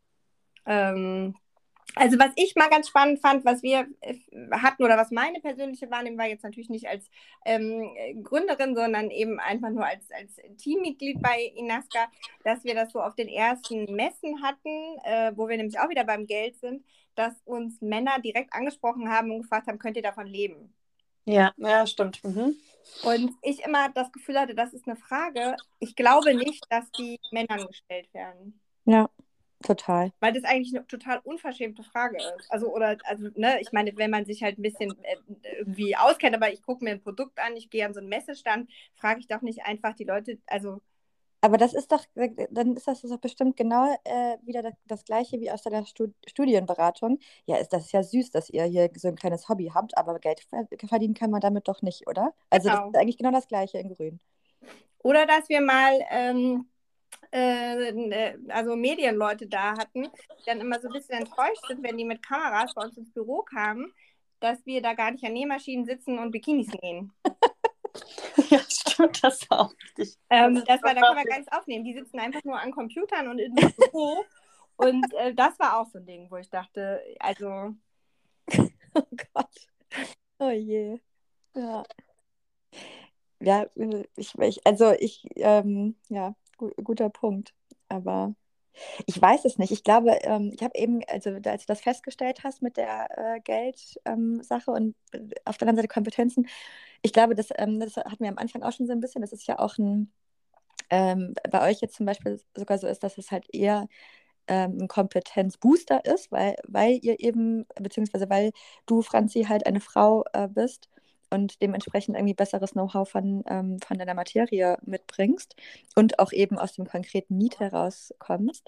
Ähm, also was ich mal ganz spannend fand, was wir äh, hatten oder was meine persönliche Wahrnehmung war, jetzt natürlich nicht als ähm, Gründerin, sondern eben einfach nur als, als Teammitglied bei Inaska, dass wir das so auf den ersten Messen hatten, äh, wo wir nämlich auch wieder beim Geld sind, dass uns Männer direkt angesprochen haben und gefragt haben, könnt ihr davon leben? Ja, ja, stimmt. Mhm. Und ich immer das Gefühl hatte, das ist eine Frage. Ich glaube nicht, dass die Männern gestellt werden. Ja, total. Weil das eigentlich eine total unverschämte Frage ist. Also, oder, also, ne, ich meine, wenn man sich halt ein bisschen äh, irgendwie auskennt, aber ich gucke mir ein Produkt an, ich gehe an so einen Messestand, frage ich doch nicht einfach die Leute, also. Aber das ist doch, dann ist das doch bestimmt genau äh, wieder das, das Gleiche wie aus deiner Stud Studienberatung. Ja, ist das ist ja süß, dass ihr hier so ein kleines Hobby habt, aber Geld ver verdienen kann man damit doch nicht, oder? Also das Genau. ist eigentlich genau das Gleiche in Grün. Oder dass wir mal ähm, äh, also Medienleute da hatten, die dann immer so ein bisschen enttäuscht sind, wenn die mit Kameras bei uns ins Büro kamen, dass wir da gar nicht an Nähmaschinen sitzen und Bikinis nähen. Ja, stimmt, das war auch richtig. Ähm, das war, da können wir gar nichts aufnehmen. Die sitzen einfach nur an Computern und im Büro. Und äh, das war auch so ein Ding, wo ich dachte, also. Oh Gott. Oh je. Ja. Ja, ich, ich also ich, ähm, ja, gu guter Punkt. Aber ich weiß es nicht. Ich glaube, ähm, ich habe eben, also als du das festgestellt hast mit der äh, Geldsache ähm, Sache und äh, auf der anderen Seite Kompetenzen, ich glaube, das, ähm, das hatten wir am Anfang auch schon so ein bisschen. Das ist ja auch ein, ähm, bei euch jetzt zum Beispiel sogar so ist, dass es halt eher ähm, ein Kompetenzbooster ist, weil, weil ihr eben, beziehungsweise weil du, Franzi, halt eine Frau äh, bist und dementsprechend irgendwie besseres Know-how von, ähm, von deiner Materie mitbringst und auch eben aus dem konkreten Need herauskommst.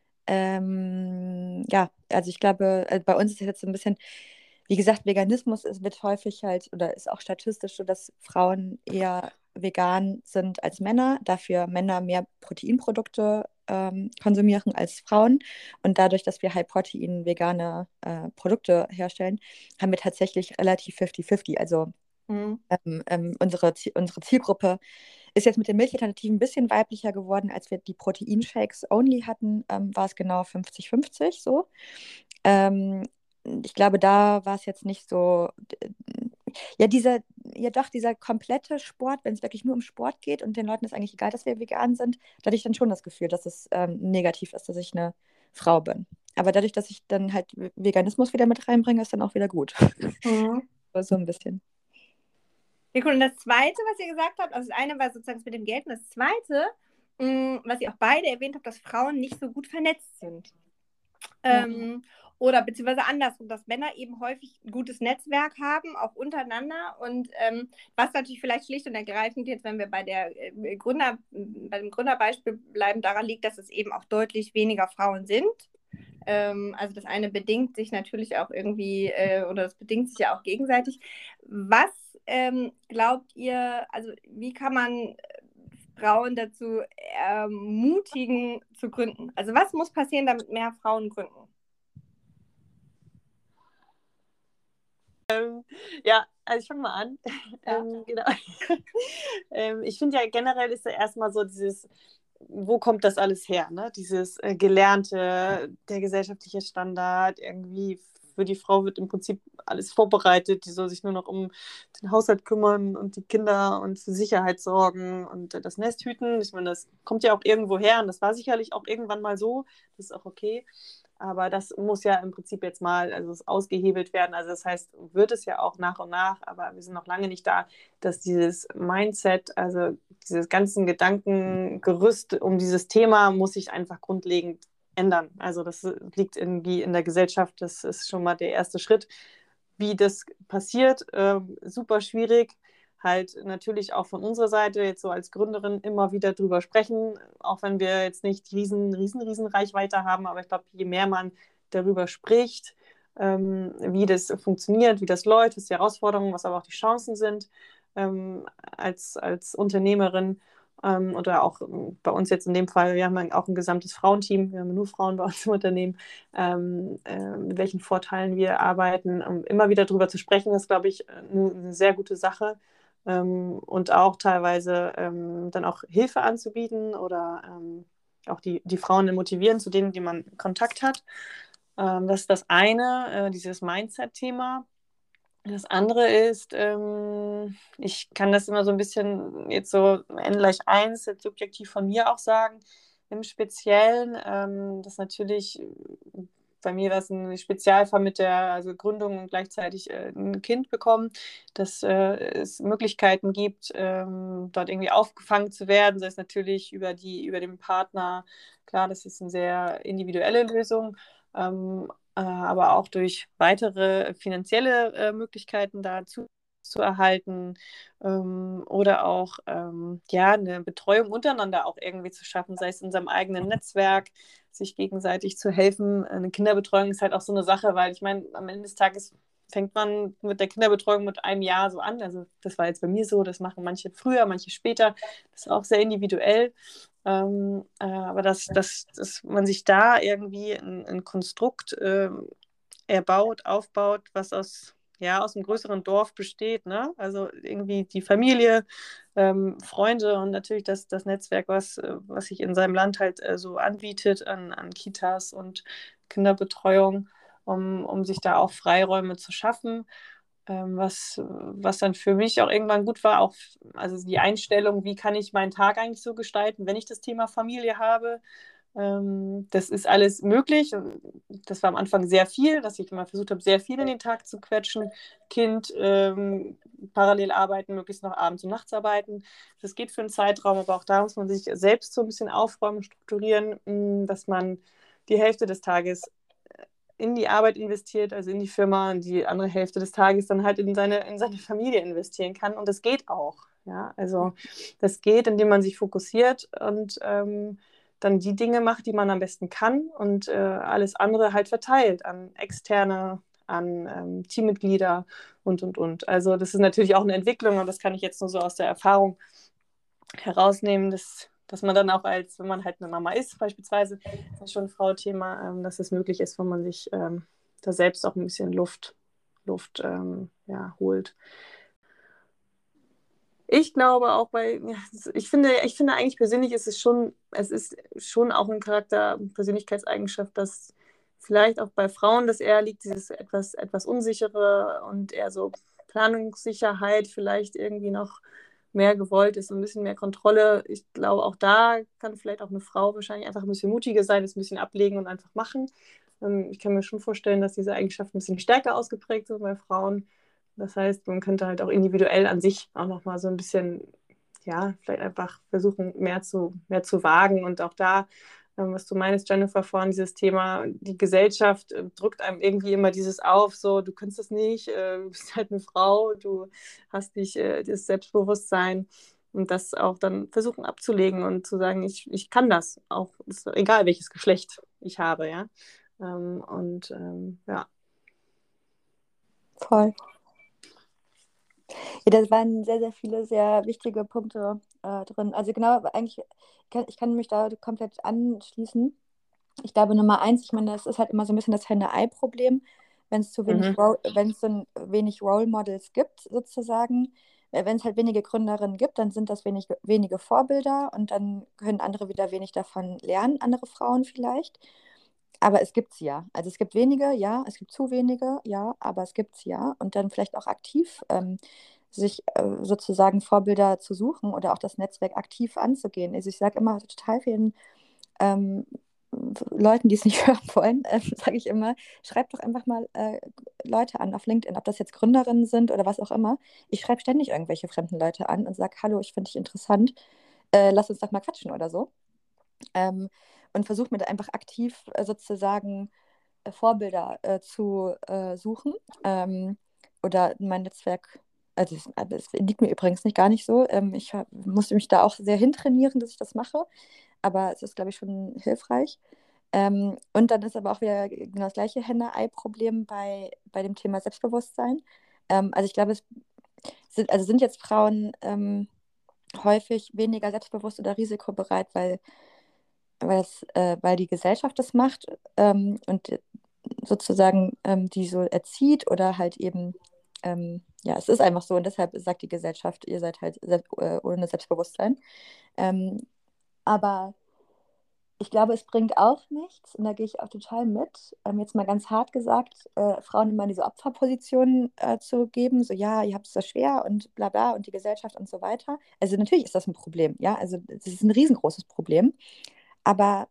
Ähm, ja, also ich glaube, äh, bei uns ist es jetzt so ein bisschen, wie gesagt, Veganismus ist, wird häufig halt oder ist auch statistisch so, dass Frauen eher vegan sind als Männer, dafür Männer mehr Proteinprodukte ähm, konsumieren als Frauen. Und dadurch, dass wir High Protein vegane äh, Produkte herstellen, haben wir tatsächlich relativ fünfzig fünfzig. Also Mhm. ähm, ähm, unsere, Zie- unsere Zielgruppe ist jetzt mit den Milchalternativen ein bisschen weiblicher geworden, als wir die Proteinshakes only hatten, ähm, war es genau fünfzig fünfzig so. Ähm, ich glaube, da war es jetzt nicht so, ja, dieser, ja doch, dieser komplette Sport, wenn es wirklich nur um Sport geht und den Leuten ist eigentlich egal, dass wir vegan sind, da hatte ich dann schon das Gefühl, dass es ähm, negativ ist, dass ich eine Frau bin. Aber dadurch, dass ich dann halt Veganismus wieder mit reinbringe, ist dann auch wieder gut. Mhm. So ein bisschen. Ja, cool. Und das Zweite, was ihr gesagt habt, also das eine war sozusagen das mit dem Geld und das Zweite, mh, was ihr auch beide erwähnt habt, dass Frauen nicht so gut vernetzt sind. Ja. Ähm, oder beziehungsweise andersrum, dass Männer eben häufig ein gutes Netzwerk haben, auch untereinander. Und ähm, was natürlich vielleicht schlicht und ergreifend jetzt, wenn wir bei der äh, Gründer, bei dem Gründerbeispiel bleiben, daran liegt, dass es eben auch deutlich weniger Frauen sind. Ähm, also das eine bedingt sich natürlich auch irgendwie, äh, oder das bedingt sich ja auch gegenseitig. Was ähm, glaubt ihr, also wie kann man Frauen dazu ermutigen zu gründen? Also was muss passieren, damit mehr Frauen gründen? Ähm, ja, also ich fange mal an. Ja. ähm, genau. ähm, ich finde ja generell ist ja erstmal so dieses, wo kommt das alles her? Ne? Dieses äh, Gelernte, der gesellschaftliche Standard, irgendwie für die Frau wird im Prinzip alles vorbereitet, die soll sich nur noch um den Haushalt kümmern und die Kinder und für Sicherheit sorgen und äh, das Nest hüten. Ich meine, das kommt ja auch irgendwo her und das war sicherlich auch irgendwann mal so, das ist auch okay. Aber das muss ja im Prinzip jetzt mal also ausgehebelt werden. Also das heißt, wird es ja auch nach und nach, aber wir sind noch lange nicht da, dass dieses Mindset, also dieses ganzen Gedankengerüst um dieses Thema muss sich einfach grundlegend ändern. Also das liegt irgendwie in der Gesellschaft, das ist schon mal der erste Schritt. Wie das passiert, äh, super schwierig. Halt natürlich auch von unserer Seite jetzt so als Gründerin immer wieder drüber sprechen, auch wenn wir jetzt nicht riesen, riesen, riesen Reichweite haben, aber ich glaube, je mehr man darüber spricht, ähm, wie das funktioniert, wie das läuft, was die Herausforderungen, was aber auch die Chancen sind, ähm, als, als Unternehmerin ähm, oder auch bei uns jetzt in dem Fall, wir haben auch ein gesamtes Frauenteam, wir haben nur Frauen bei uns im Unternehmen, ähm, äh, mit welchen Vorteilen wir arbeiten, um immer wieder darüber zu sprechen, ist, glaube ich, eine, eine sehr gute Sache. Ähm, und auch teilweise ähm, dann auch Hilfe anzubieten oder ähm, auch die, die Frauen motivieren, zu denen, die man Kontakt hat. Ähm, das ist das eine, äh, dieses Mindset-Thema. Das andere ist, ähm, ich kann das immer so ein bisschen jetzt so N gleich eins, jetzt subjektiv von mir auch sagen, im Speziellen, ähm, das natürlich, bei mir war es ein Spezialfall mit der also Gründung und gleichzeitig äh, ein Kind bekommen, dass äh, es Möglichkeiten gibt, ähm, dort irgendwie aufgefangen zu werden, sei es natürlich über die, über den Partner. Klar, das ist eine sehr individuelle Lösung, ähm, äh, aber auch durch weitere finanzielle äh, Möglichkeiten dazu zu erhalten ähm, oder auch ähm, ja, eine Betreuung untereinander auch irgendwie zu schaffen, sei es in seinem eigenen Netzwerk, sich gegenseitig zu helfen. Eine Kinderbetreuung ist halt auch so eine Sache, weil ich meine, am Ende des Tages fängt man mit der Kinderbetreuung mit einem Jahr so an. Also das war jetzt bei mir so, das machen manche früher, manche später. Das ist auch sehr individuell. Ähm, äh, aber dass, dass, dass man sich da irgendwie ein, ein Konstrukt äh, erbaut, aufbaut, was aus, ja, aus einem größeren Dorf besteht. Ne? Also irgendwie die Familie, ähm, Freunde und natürlich das, das Netzwerk, was, äh, was sich in seinem Land halt äh, so anbietet an, an Kitas und Kinderbetreuung, um, um sich da auch Freiräume zu schaffen. Ähm, was, was dann für mich auch irgendwann gut war, auch also die Einstellung, wie kann ich meinen Tag eigentlich so gestalten, wenn ich das Thema Familie habe. Ähm, das ist alles möglich. Das war am Anfang sehr viel, dass ich immer versucht habe, sehr viel in den Tag zu quetschen. Kind, ähm, parallel arbeiten, möglichst noch abends und nachts arbeiten. Das geht für einen Zeitraum, aber auch da muss man sich selbst so ein bisschen aufräumen, strukturieren, dass man die Hälfte des Tages in die Arbeit investiert, also in die Firma, und die andere Hälfte des Tages dann halt in seine, in seine Familie investieren kann. Und das geht auch. Ja? Also das geht, indem man sich fokussiert und ähm, dann die Dinge macht, die man am besten kann und äh, alles andere halt verteilt an Externe, an ähm, Teammitglieder und, und, und. Also das ist natürlich auch eine Entwicklung und das kann ich jetzt nur so aus der Erfahrung herausnehmen, dass, dass man dann auch als, wenn man halt eine Mama ist beispielsweise, das ist schon ein Frau-Thema, ähm, dass es möglich ist, wenn man sich ähm, da selbst auch ein bisschen Luft, Luft ähm, ja, holt. Ich glaube auch bei, ja, ich finde, ich finde eigentlich persönlich ist es schon, es ist schon auch ein Charakter, Persönlichkeitseigenschaft, dass vielleicht auch bei Frauen das eher liegt, dieses etwas, etwas unsichere und eher so Planungssicherheit vielleicht irgendwie noch mehr gewollt ist, so ein bisschen mehr Kontrolle. Ich glaube, auch da kann vielleicht auch eine Frau wahrscheinlich einfach ein bisschen mutiger sein, das ein bisschen ablegen und einfach machen. Ähm, Ich kann mir schon vorstellen, dass diese Eigenschaften ein bisschen stärker ausgeprägt sind bei Frauen. Das heißt, man könnte halt auch individuell an sich auch nochmal so ein bisschen, ja, vielleicht einfach versuchen, mehr zu, mehr zu wagen. Und auch da, ähm, was du meinst, Jennifer, vorhin dieses Thema, die Gesellschaft äh, drückt einem irgendwie immer dieses auf, so, du kannst das nicht, äh, du bist halt eine Frau, du hast nicht äh, das Selbstbewusstsein. Und das auch dann versuchen abzulegen und zu sagen, ich, ich kann das, auch ist egal welches Geschlecht ich habe, ja. Ähm, und ähm, ja. Voll. Ja, das waren sehr, sehr viele sehr wichtige Punkte äh, drin. Also genau, eigentlich, kann, ich kann mich da komplett anschließen. Ich glaube, Nummer eins, ich meine, das ist halt immer so ein bisschen das Henne-Ei-Problem, wenn es zu wenig, Mhm. Ro wenn es so ein, wenig Role Models gibt, sozusagen. Äh, Wenn es halt wenige Gründerinnen gibt, dann sind das wenig, wenige Vorbilder und dann können andere wieder wenig davon lernen, andere Frauen vielleicht. Aber es gibt sie ja. Also es gibt wenige, ja, es gibt zu wenige, ja, aber es gibt sie ja. Und dann vielleicht auch aktiv ähm, sich äh, sozusagen Vorbilder zu suchen oder auch das Netzwerk aktiv anzugehen. Also ich sage immer total vielen ähm, Leuten, die es nicht hören wollen, äh, sage ich immer, schreibt doch einfach mal äh, Leute an auf LinkedIn, ob das jetzt Gründerinnen sind oder was auch immer. Ich schreibe ständig irgendwelche fremden Leute an und sage, hallo, ich finde dich interessant, äh, lass uns doch mal quatschen oder so. Ähm, und versuche mir da einfach aktiv äh, sozusagen äh, Vorbilder äh, zu äh, suchen ähm, oder mein Netzwerk. Also es, also es liegt mir übrigens nicht gar nicht so. Ähm, ich hab, musste mich da auch sehr hintrainieren, dass ich das mache, aber es ist, glaube ich, schon hilfreich. Ähm, und dann ist aber auch wieder genau das gleiche Henne-Ei-Problem bei, bei dem Thema Selbstbewusstsein. Ähm, also ich glaube, es sind, also sind jetzt Frauen ähm, häufig weniger selbstbewusst oder risikobereit, weil weil, es, äh, weil die Gesellschaft das macht ähm, und äh, sozusagen ähm, die so erzieht oder halt eben, ähm, ja, es ist einfach so und deshalb sagt die Gesellschaft, ihr seid halt selbst, äh, ohne Selbstbewusstsein. Ähm, aber ich glaube, es bringt auch nichts, und da gehe ich auch total mit, ähm, jetzt mal ganz hart gesagt, äh, Frauen immer in diese Opferposition äh, zu geben, so ja, ihr habt es so schwer und bla bla und die Gesellschaft und so weiter. Also natürlich ist das ein Problem, ja, also es ist ein riesengroßes Problem, aber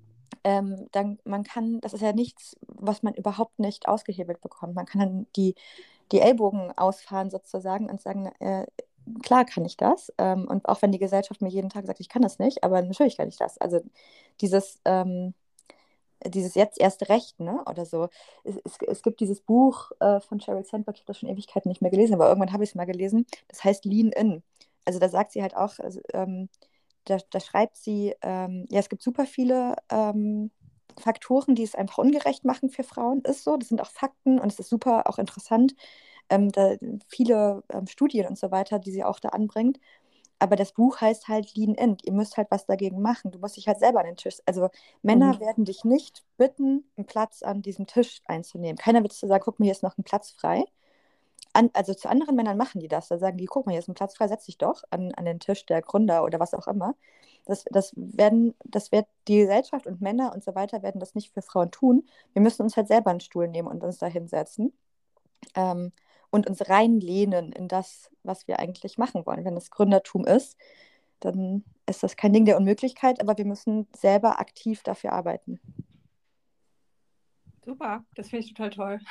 ähm, dann man kann, das ist ja nichts, was man überhaupt nicht ausgehebelt bekommt. Man kann dann die, die Ellbogen ausfahren sozusagen und sagen, äh, klar kann ich das. Ähm, und auch wenn die Gesellschaft mir jeden Tag sagt, ich kann das nicht, aber natürlich kann ich das. Also dieses, ähm, dieses jetzt erst recht, ne? Oder so. Es, es, es gibt dieses Buch äh, von Sheryl Sandberg, ich habe das schon Ewigkeiten nicht mehr gelesen, aber irgendwann habe ich es mal gelesen. Das heißt Lean In. Also da sagt sie halt auch, also, ähm, da, da schreibt sie, ähm, ja, es gibt super viele ähm, Faktoren, die es einfach ungerecht machen für Frauen, ist so. Das sind auch Fakten und es ist super auch interessant. Ähm, da, viele ähm, Studien und so weiter, die sie auch da anbringt. Aber das Buch heißt halt Lean In. Ihr müsst halt was dagegen machen. Du musst dich halt selber an den Tisch. Also Männer Mhm. werden dich nicht bitten, einen Platz an diesem Tisch einzunehmen. Keiner wird zu sagen, guck mal, hier ist noch ein Platz frei. An, also zu anderen Männern machen die das. Da sagen die, guck mal, hier ist ein Platz frei, setz dich doch an, an den Tisch der Gründer oder was auch immer. Das, das werden, das wird die Gesellschaft und Männer und so weiter werden das nicht für Frauen tun. Wir müssen uns halt selber einen Stuhl nehmen und uns da hinsetzen ähm, und uns reinlehnen in das, was wir eigentlich machen wollen. Wenn es Gründertum ist, dann ist das kein Ding der Unmöglichkeit, aber wir müssen selber aktiv dafür arbeiten. Super, das finde ich total toll.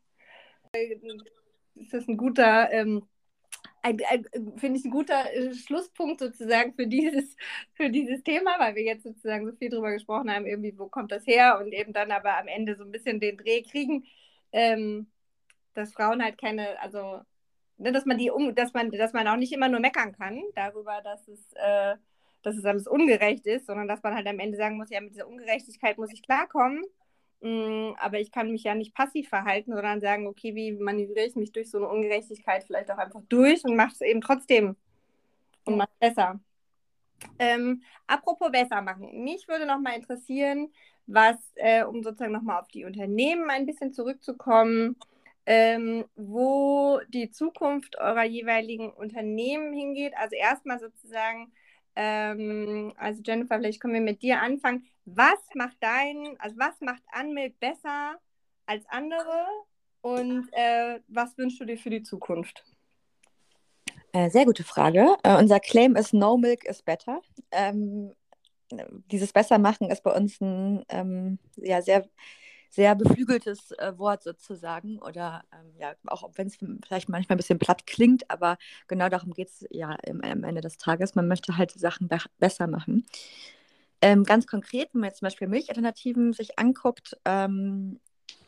Ist das ein guter, ähm, ein, ein, finde ich ein guter äh, Schlusspunkt sozusagen für dieses, für dieses Thema, weil wir jetzt sozusagen so viel drüber gesprochen haben, irgendwie, wo kommt das her und eben dann aber am Ende so ein bisschen den Dreh kriegen, ähm, dass Frauen halt keine, also, ne, dass man die um, dass man, dass man auch nicht immer nur meckern kann darüber, dass es, äh, dass es alles ungerecht ist, sondern dass man halt am Ende sagen muss, ja, mit dieser Ungerechtigkeit muss ich klarkommen. Mm, aber ich kann mich ja nicht passiv verhalten, sondern sagen, okay, wie manövriere ich mich durch so eine Ungerechtigkeit vielleicht auch einfach durch und mache es eben trotzdem und Ja. mache es besser. Ähm, apropos besser machen. Mich würde noch mal interessieren, was, äh, um sozusagen noch mal auf die Unternehmen ein bisschen zurückzukommen, ähm, wo die Zukunft eurer jeweiligen Unternehmen hingeht. Also erstmal sozusagen, ähm, also Jennifer, vielleicht können wir mit dir anfangen. Was macht dein, also was macht Unmilk besser als andere und äh, was wünschst du dir für die Zukunft? Äh, sehr gute Frage. Äh, unser Claim ist No Milk is better. Ähm, dieses Bessermachen ist bei uns ein ähm, ja, sehr, sehr beflügeltes äh, Wort sozusagen. Oder ähm, ja, auch wenn es vielleicht manchmal ein bisschen platt klingt, aber genau darum geht es ja im, am Ende des Tages. Man möchte halt die Sachen be besser machen. Ähm, ganz konkret, wenn man jetzt zum Beispiel Milchalternativen sich anguckt, ähm,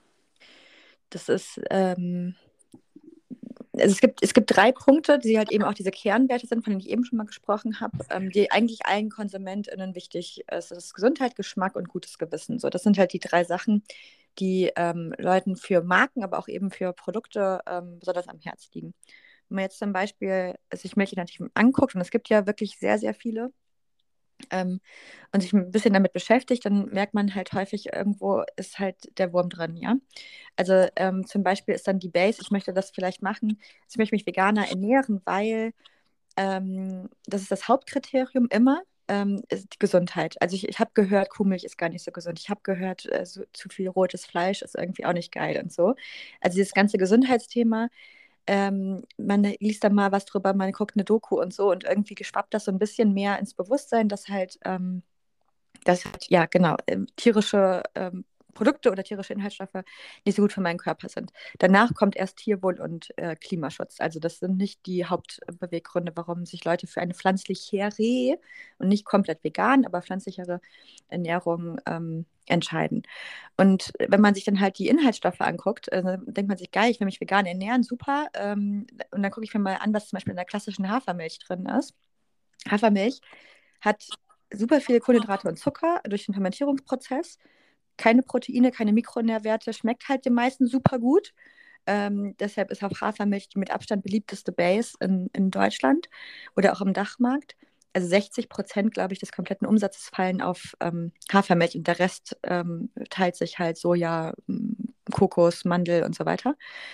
das ist, ähm, also es gibt, es gibt drei Punkte, die halt eben auch diese Kernwerte sind, von denen ich eben schon mal gesprochen habe, ähm, die eigentlich allen KonsumentInnen wichtig ist. Das ist Gesundheit, Geschmack und gutes Gewissen. So, das sind halt die drei Sachen, die ähm, Leuten für Marken, aber auch eben für Produkte ähm, besonders am Herz liegen. Wenn man jetzt zum Beispiel sich Milchalternativen anguckt, und es gibt ja wirklich sehr, sehr viele, ähm, und sich ein bisschen damit beschäftigt, dann merkt man halt häufig, irgendwo ist halt der Wurm drin, ja. Also ähm, zum Beispiel ist dann die Base, ich möchte das vielleicht machen, ich möchte mich veganer ernähren, weil ähm, das ist das Hauptkriterium immer, ähm, ist die Gesundheit. Also ich, ich habe gehört, Kuhmilch ist gar nicht so gesund. Ich habe gehört, äh, so, zu viel rotes Fleisch ist irgendwie auch nicht geil und so. Also dieses ganze Gesundheitsthema, ähm, man liest da mal was drüber, man guckt eine Doku und so und irgendwie geschwappt das so ein bisschen mehr ins Bewusstsein, dass halt, ähm, dass halt, ja genau, ähm, tierische ähm, Produkte oder tierische Inhaltsstoffe nicht so gut für meinen Körper sind. Danach kommt erst Tierwohl und äh, Klimaschutz. Also das sind nicht die Hauptbeweggründe, warum sich Leute für eine pflanzlichere und nicht komplett vegan, aber pflanzlichere Ernährung ähm, entscheiden. Und wenn man sich dann halt die Inhaltsstoffe anguckt, äh, dann denkt man sich, geil, ich will mich vegan ernähren, super. Ähm, und dann gucke ich mir mal an, was zum Beispiel in der klassischen Hafermilch drin ist. Hafermilch hat super viele Kohlenhydrate und Zucker durch den Fermentierungsprozess. Keine Proteine, keine Mikronährwerte, schmeckt halt den meisten super gut. Ähm, deshalb ist auch Hafermilch die mit Abstand beliebteste Base in, in Deutschland oder auch im Dachmarkt. Also sechzig Prozent, glaube ich, des kompletten Umsatzes fallen auf ähm, Hafermilch und der Rest ähm, teilt sich halt Soja, Kokos, Mandel und so weiter.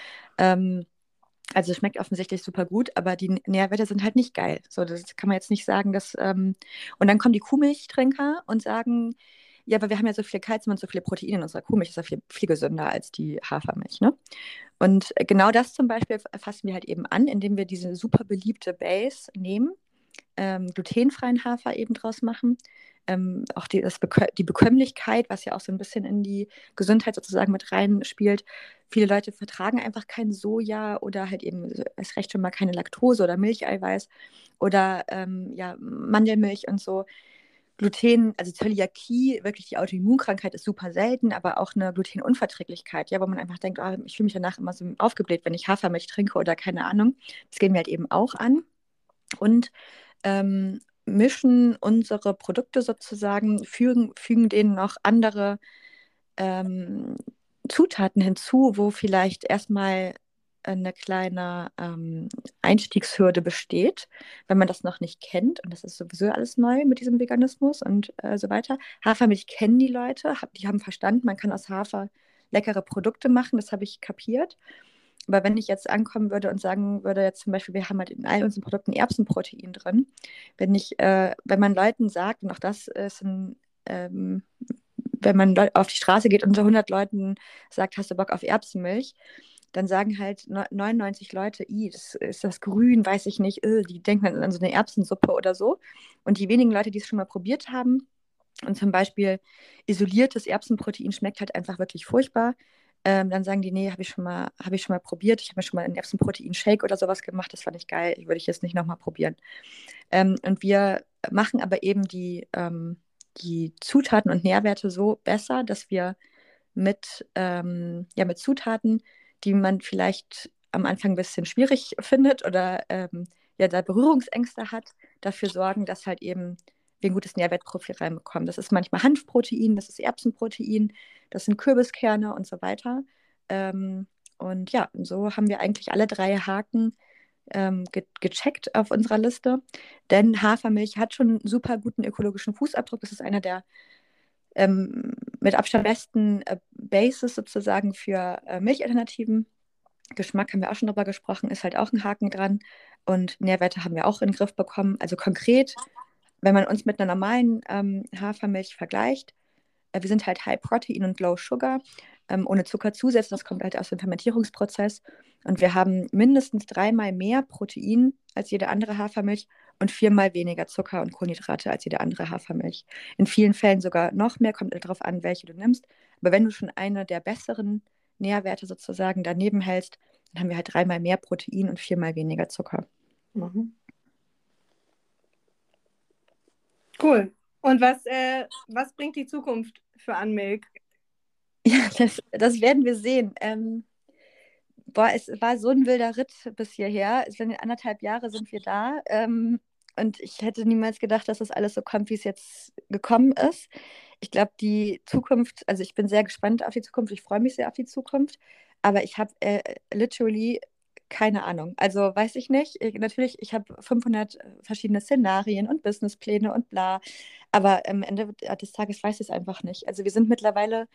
Ähm, also es schmeckt offensichtlich super gut, aber die Nährwerte sind halt nicht geil. So, das kann man jetzt nicht sagen, dass. Ähm und dann kommen die Kuhmilchtrinker und sagen, ja, aber wir haben ja so viel Kalzium und so viele Proteine in unserer Kuhmilch, das ist ja viel, viel gesünder als die Hafermilch, ne? Und genau das zum Beispiel fassen wir halt eben an, indem wir diese super beliebte Base nehmen, ähm, glutenfreien Hafer eben draus machen. Ähm, auch die, das Bekö die Bekömmlichkeit, was ja auch so ein bisschen in die Gesundheit sozusagen mit reinspielt. Viele Leute vertragen einfach kein Soja oder halt eben erst recht schon mal keine Laktose oder Milcheiweiß oder ähm, ja, Mandelmilch und so. Gluten, also Zöliakie, wirklich die Autoimmunkrankheit ist super selten, aber auch eine Glutenunverträglichkeit, ja, wo man einfach denkt, oh, ich fühle mich danach immer so aufgebläht, wenn ich Hafermilch trinke oder keine Ahnung. Das gehen wir halt eben auch an. Und ähm, mischen unsere Produkte sozusagen, fügen, fügen denen noch andere ähm, Zutaten hinzu, wo vielleicht erstmal eine kleine ähm, Einstiegshürde besteht, wenn man das noch nicht kennt. Und das ist sowieso alles neu mit diesem Veganismus und äh, so weiter. Hafermilch kennen die Leute, hab, die haben verstanden, man kann aus Hafer leckere Produkte machen, das habe ich kapiert. Aber wenn ich jetzt ankommen würde und sagen würde, jetzt zum Beispiel, wir haben halt in all unseren Produkten Erbsenprotein drin, wenn ich, äh, wenn man Leuten sagt, und auch das ist ein, ähm, wenn man auf die Straße geht und unter hundert Leuten sagt, hast du Bock auf Erbsenmilch, dann sagen halt neunundneunzig Leute, i, das ist das grün, weiß ich nicht, äh, die denken dann an so eine Erbsensuppe oder so. Und die wenigen Leute, die es schon mal probiert haben und zum Beispiel isoliertes Erbsenprotein schmeckt halt einfach wirklich furchtbar, ähm, dann sagen die, nee, habe ich schon mal, habe ich schon mal probiert. Ich habe mir schon mal einen Erbsenprotein-Shake oder sowas gemacht. Das fand ich geil. Würde ich jetzt nicht nochmal probieren. Ähm, und wir machen aber eben die, ähm, die Zutaten und Nährwerte so besser, dass wir mit, ähm, ja, mit Zutaten, die man vielleicht am Anfang ein bisschen schwierig findet oder ähm, ja, da Berührungsängste hat, dafür sorgen, dass halt eben wir ein gutes Nährwertprofil reinbekommen. Das ist manchmal Hanfprotein, das ist Erbsenprotein, das sind Kürbiskerne und so weiter. Ähm, und ja, und so haben wir eigentlich alle drei Haken ähm, ge gecheckt auf unserer Liste. Denn Hafermilch hat schon einen super guten ökologischen Fußabdruck. Das ist einer der ähm, mit Abstand besten äh, Bases sozusagen für äh, Milchalternativen. Geschmack haben wir auch schon drüber gesprochen, ist halt auch ein Haken dran. Und Nährwerte haben wir auch in den Griff bekommen. Also konkret, wenn man uns mit einer normalen ähm, Hafermilch vergleicht, äh, wir sind halt High Protein und Low Sugar, ähm, ohne Zuckerzusatz, das kommt halt aus dem Fermentierungsprozess. Und wir haben mindestens dreimal mehr Protein als jede andere Hafermilch und viermal weniger Zucker und Kohlenhydrate als jede andere Hafermilch. In vielen Fällen sogar noch mehr, kommt darauf an, welche du nimmst. Aber wenn du schon eine der besseren Nährwerte sozusagen daneben hältst, dann haben wir halt dreimal mehr Protein und viermal weniger Zucker. Mhm. Cool. Und was, äh, was bringt die Zukunft für Unmilk? Ja, das, das werden wir sehen. Ähm, boah, es war so ein wilder Ritt bis hierher. Es sind anderthalb Jahre sind wir da. Ähm, und ich hätte niemals gedacht, dass das alles so kommt, wie es jetzt gekommen ist. Ich glaube, die Zukunft, also ich bin sehr gespannt auf die Zukunft. Ich freue mich sehr auf die Zukunft. Aber ich habe äh, literally keine Ahnung. Also weiß ich nicht. Ich, natürlich, ich habe fünfhundert verschiedene Szenarien und Businesspläne und bla. Aber am Ende des Tages weiß ich es einfach nicht. Also wir sind mittlerweile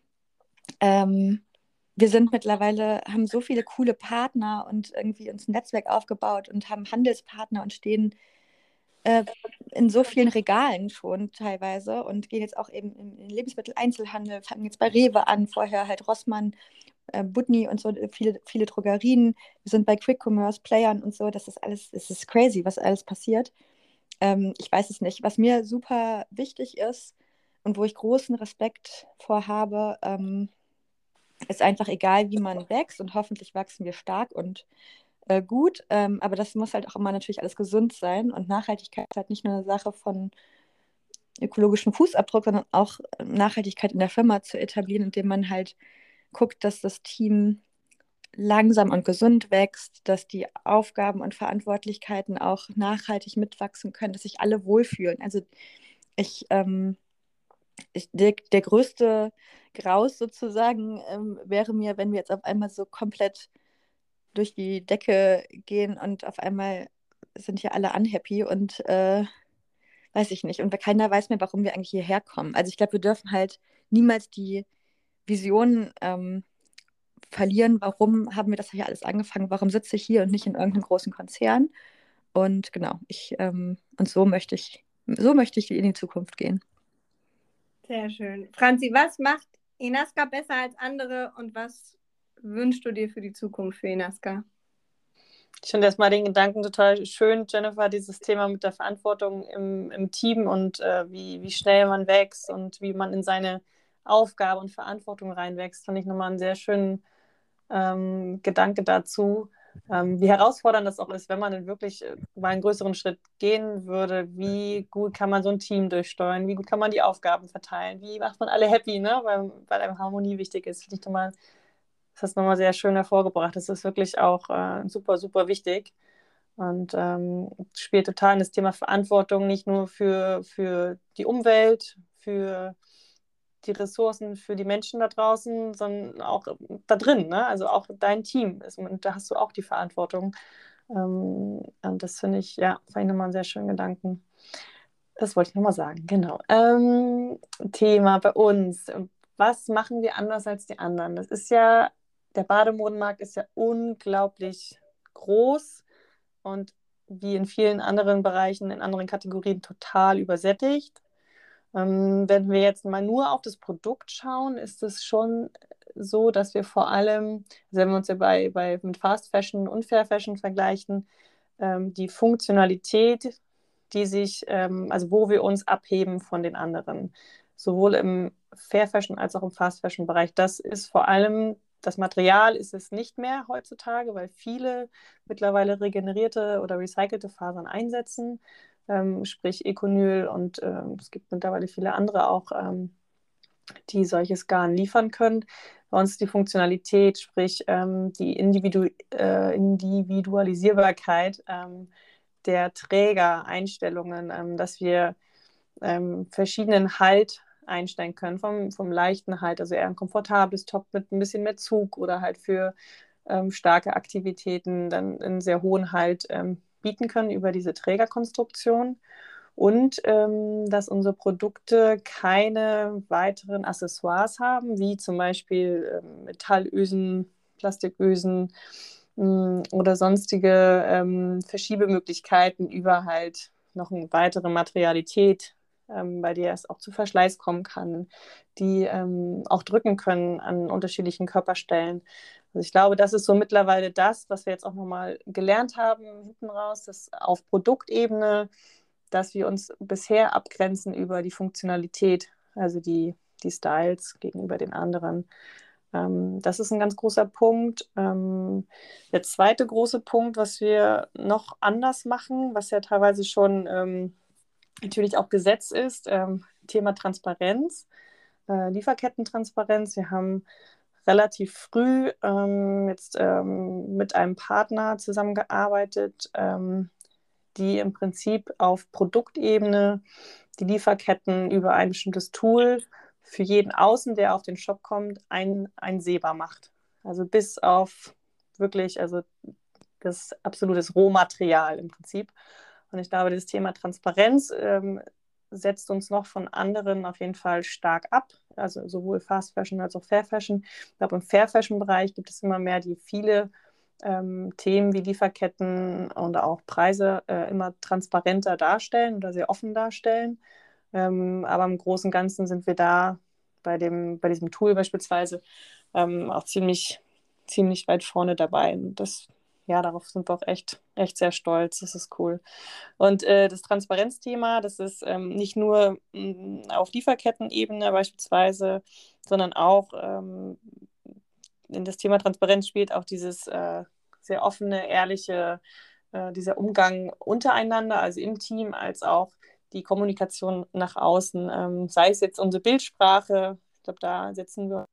ähm, wir sind mittlerweile, haben so viele coole Partner und irgendwie uns ein Netzwerk aufgebaut und haben Handelspartner und stehen äh, in so vielen Regalen schon teilweise und gehen jetzt auch eben in den Lebensmitteleinzelhandel, fangen jetzt bei Rewe an, vorher halt Rossmann, äh, Budni und so, viele, viele Drogerien. Wir sind bei Quick Commerce, Playern und so. Das ist alles, es ist crazy, was alles passiert. Ähm, ich weiß es nicht. Was mir super wichtig ist und wo ich großen Respekt vor habe, ähm, ist einfach egal, wie man wächst und hoffentlich wachsen wir stark und äh, gut. Ähm, aber das muss halt auch immer natürlich alles gesund sein und Nachhaltigkeit ist halt nicht nur eine Sache von ökologischem Fußabdruck, sondern auch Nachhaltigkeit in der Firma zu etablieren, indem man halt guckt, dass das Team langsam und gesund wächst, dass die Aufgaben und Verantwortlichkeiten auch nachhaltig mitwachsen können, dass sich alle wohlfühlen. Also ich, ähm, ich der, der größte Graus sozusagen ähm, wäre mir, wenn wir jetzt auf einmal so komplett durch die Decke gehen und auf einmal sind hier alle unhappy und äh, weiß ich nicht. Und keiner weiß mehr, warum wir eigentlich hierher kommen. Also ich glaube, wir dürfen halt niemals die Vision ähm, verlieren, warum haben wir das hier alles angefangen, warum sitze ich hier und nicht in irgendeinem großen Konzern. Und genau, ich, ähm, und so möchte ich, so möchte ich in die Zukunft gehen. Sehr schön. Franzi, was macht Enaska besser als andere und was wünschst du dir für die Zukunft für Enaska? Ich finde erstmal den Gedanken total schön, Jennifer, dieses Thema mit der Verantwortung im, im Team und äh, wie, wie schnell man wächst und wie man in seine Aufgabe und Verantwortung reinwächst, fand ich nochmal einen sehr schönen ähm, Gedanke dazu. Ähm, wie herausfordernd das auch ist, wenn man dann wirklich äh, mal einen größeren Schritt gehen würde, wie gut kann man so ein Team durchsteuern, wie gut kann man die Aufgaben verteilen, wie macht man alle happy, ne? weil, weil einem Harmonie wichtig ist. Finde ich nochmal, das hast du nochmal sehr schön hervorgebracht. Das ist wirklich auch äh, super, super wichtig und ähm, spielt total in das Thema Verantwortung, nicht nur für, für die Umwelt, für die Ressourcen für die Menschen da draußen, sondern auch da drin, ne? Also auch dein Team ist, und da hast du auch die Verantwortung. Ähm, und das finde ich, ja, fand ich nochmal einen sehr schönen Gedanken. Das wollte ich nochmal sagen, genau. Ähm, Thema bei uns. Was machen wir anders als die anderen? Das ist ja, der Bademodenmarkt ist ja unglaublich groß und wie in vielen anderen Bereichen, in anderen Kategorien total übersättigt. Ähm, wenn wir jetzt mal nur auf das Produkt schauen, ist es schon so, dass wir vor allem, also wenn wir uns ja bei, bei mit Fast Fashion und Fair Fashion vergleichen, ähm, die Funktionalität, die sich, ähm, also wo wir uns abheben von den anderen, sowohl im Fair Fashion als auch im Fast Fashion Bereich, das ist vor allem das Material ist es nicht mehr heutzutage, weil viele mittlerweile regenerierte oder recycelte Fasern einsetzen, ähm, sprich Econyl und ähm, es gibt mittlerweile viele andere auch, ähm, die solches Garn liefern können. Bei uns die Funktionalität, sprich ähm, die Individu äh, Individualisierbarkeit ähm, der Trägereinstellungen, ähm, dass wir ähm, verschiedenen Halt einstellen können, vom, vom leichten Halt, also eher ein komfortables Top mit ein bisschen mehr Zug oder halt für ähm, starke Aktivitäten dann einen sehr hohen Halt ähm, bieten können über diese Trägerkonstruktion. Und ähm, dass unsere Produkte keine weiteren Accessoires haben, wie zum Beispiel ähm, Metallösen, Plastikösen mh, oder sonstige ähm, Verschiebemöglichkeiten über halt noch eine weitere Materialität, ähm, bei der es auch zu Verschleiß kommen kann, die ähm, auch drücken können an unterschiedlichen Körperstellen. Also ich glaube, das ist so mittlerweile das, was wir jetzt auch nochmal gelernt haben hinten raus, dass auf Produktebene, dass wir uns bisher abgrenzen über die Funktionalität, also die, die Styles gegenüber den anderen. Ähm, das ist ein ganz großer Punkt. Ähm, der zweite große Punkt, was wir noch anders machen, was ja teilweise schon ähm, natürlich auch Gesetz ist, ähm, Thema Transparenz, äh, Lieferkettentransparenz. Wir haben relativ früh ähm, jetzt ähm, mit einem Partner zusammengearbeitet, ähm, die im Prinzip auf Produktebene die Lieferketten über ein bestimmtes Tool für jeden Außen, der auf den Shop kommt, ein, einsehbar macht. Also bis auf wirklich, also das absolutes Rohmaterial im Prinzip. Und ich glaube, das Thema Transparenz ähm, setzt uns noch von anderen auf jeden Fall stark ab. Also sowohl Fast Fashion als auch Fair Fashion. Ich glaube, im Fair Fashion-Bereich gibt es immer mehr, die viele ähm, Themen wie Lieferketten und auch Preise äh, immer transparenter darstellen oder sehr offen darstellen. Ähm, aber im Großen und Ganzen sind wir da bei, dem, bei diesem Tool beispielsweise ähm, auch ziemlich, ziemlich weit vorne dabei. Und das, ja, darauf sind wir auch echt, echt sehr stolz. Das ist cool. Und äh, das Transparenzthema, das ist ähm, nicht nur mh, auf Lieferkettenebene beispielsweise, sondern auch ähm, in das Thema Transparenz spielt auch dieses äh, sehr offene, ehrliche, äh, dieser Umgang untereinander, also im Team, als auch die Kommunikation nach außen, ähm, sei es jetzt unsere Bildsprache. Ich glaube, da setzen wir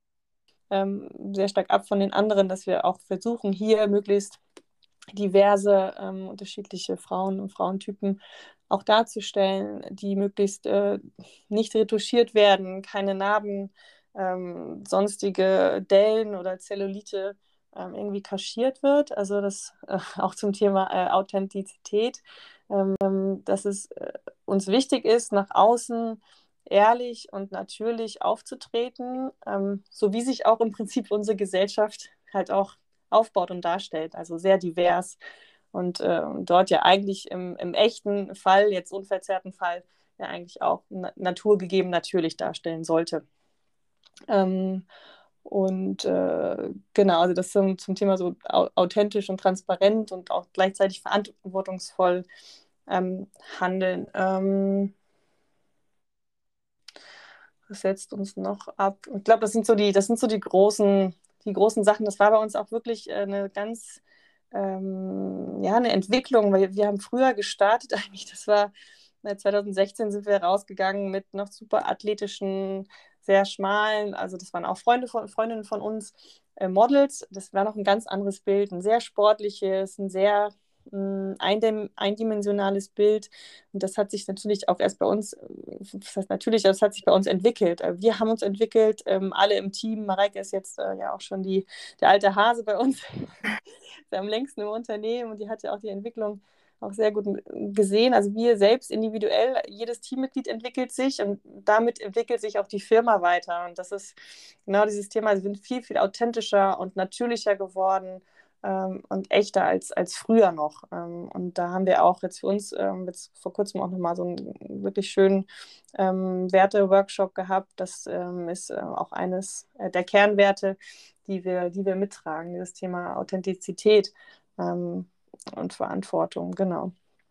ähm, sehr stark ab von den anderen, dass wir auch versuchen, hier möglichst diverse, ähm, unterschiedliche Frauen und Frauentypen auch darzustellen, die möglichst äh, nicht retuschiert werden, keine Narben, ähm, sonstige Dellen oder Zellulite ähm, irgendwie kaschiert wird. Also das äh, auch zum Thema äh, Authentizität, ähm, dass es äh, uns wichtig ist, nach außen ehrlich und natürlich aufzutreten, ähm, so wie sich auch im Prinzip unsere Gesellschaft halt auch aufbaut und darstellt, also sehr divers und äh, dort ja eigentlich im, im echten Fall, jetzt unverzerrten Fall, ja eigentlich auch na naturgegeben natürlich darstellen sollte. Ähm, und äh, genau, also das zum, zum Thema so au authentisch und transparent und auch gleichzeitig verantwortungsvoll ähm, handeln. Ähm, was setzt uns noch ab? Ich glaube, das sind so die, das sind so die großen, die großen Sachen. Das war bei uns auch wirklich eine ganz, ähm, ja, eine Entwicklung, weil wir haben früher gestartet eigentlich. Das war zwanzig sechzehn sind wir rausgegangen mit noch super athletischen, sehr schmalen, also das waren auch Freunde von, Freundinnen von uns, äh, Models. Das war noch ein ganz anderes Bild, ein sehr sportliches, ein sehr mh, eindim eindimensionales Bild. Und das hat sich natürlich auch erst bei uns, das heißt natürlich, das hat sich bei uns entwickelt. Wir haben uns entwickelt, ähm, alle im Team. Mareike ist jetzt äh, ja auch schon die, der alte Hase bei uns, ist am längsten im Unternehmen und die hat ja auch die Entwicklung auch sehr gut gesehen. Also wir selbst individuell, jedes Teammitglied entwickelt sich und damit entwickelt sich auch die Firma weiter. Und das ist genau dieses Thema, wir sind viel, viel authentischer und natürlicher geworden ähm, und echter als, als früher noch. Ähm, und da haben wir auch jetzt für uns ähm, jetzt vor kurzem auch nochmal so einen wirklich schönen ähm, Werte-Workshop gehabt. Das ähm, ist äh, auch eines äh, der Kernwerte, die wir, die wir mittragen, dieses Thema Authentizität. Ähm, und Verantwortung, genau.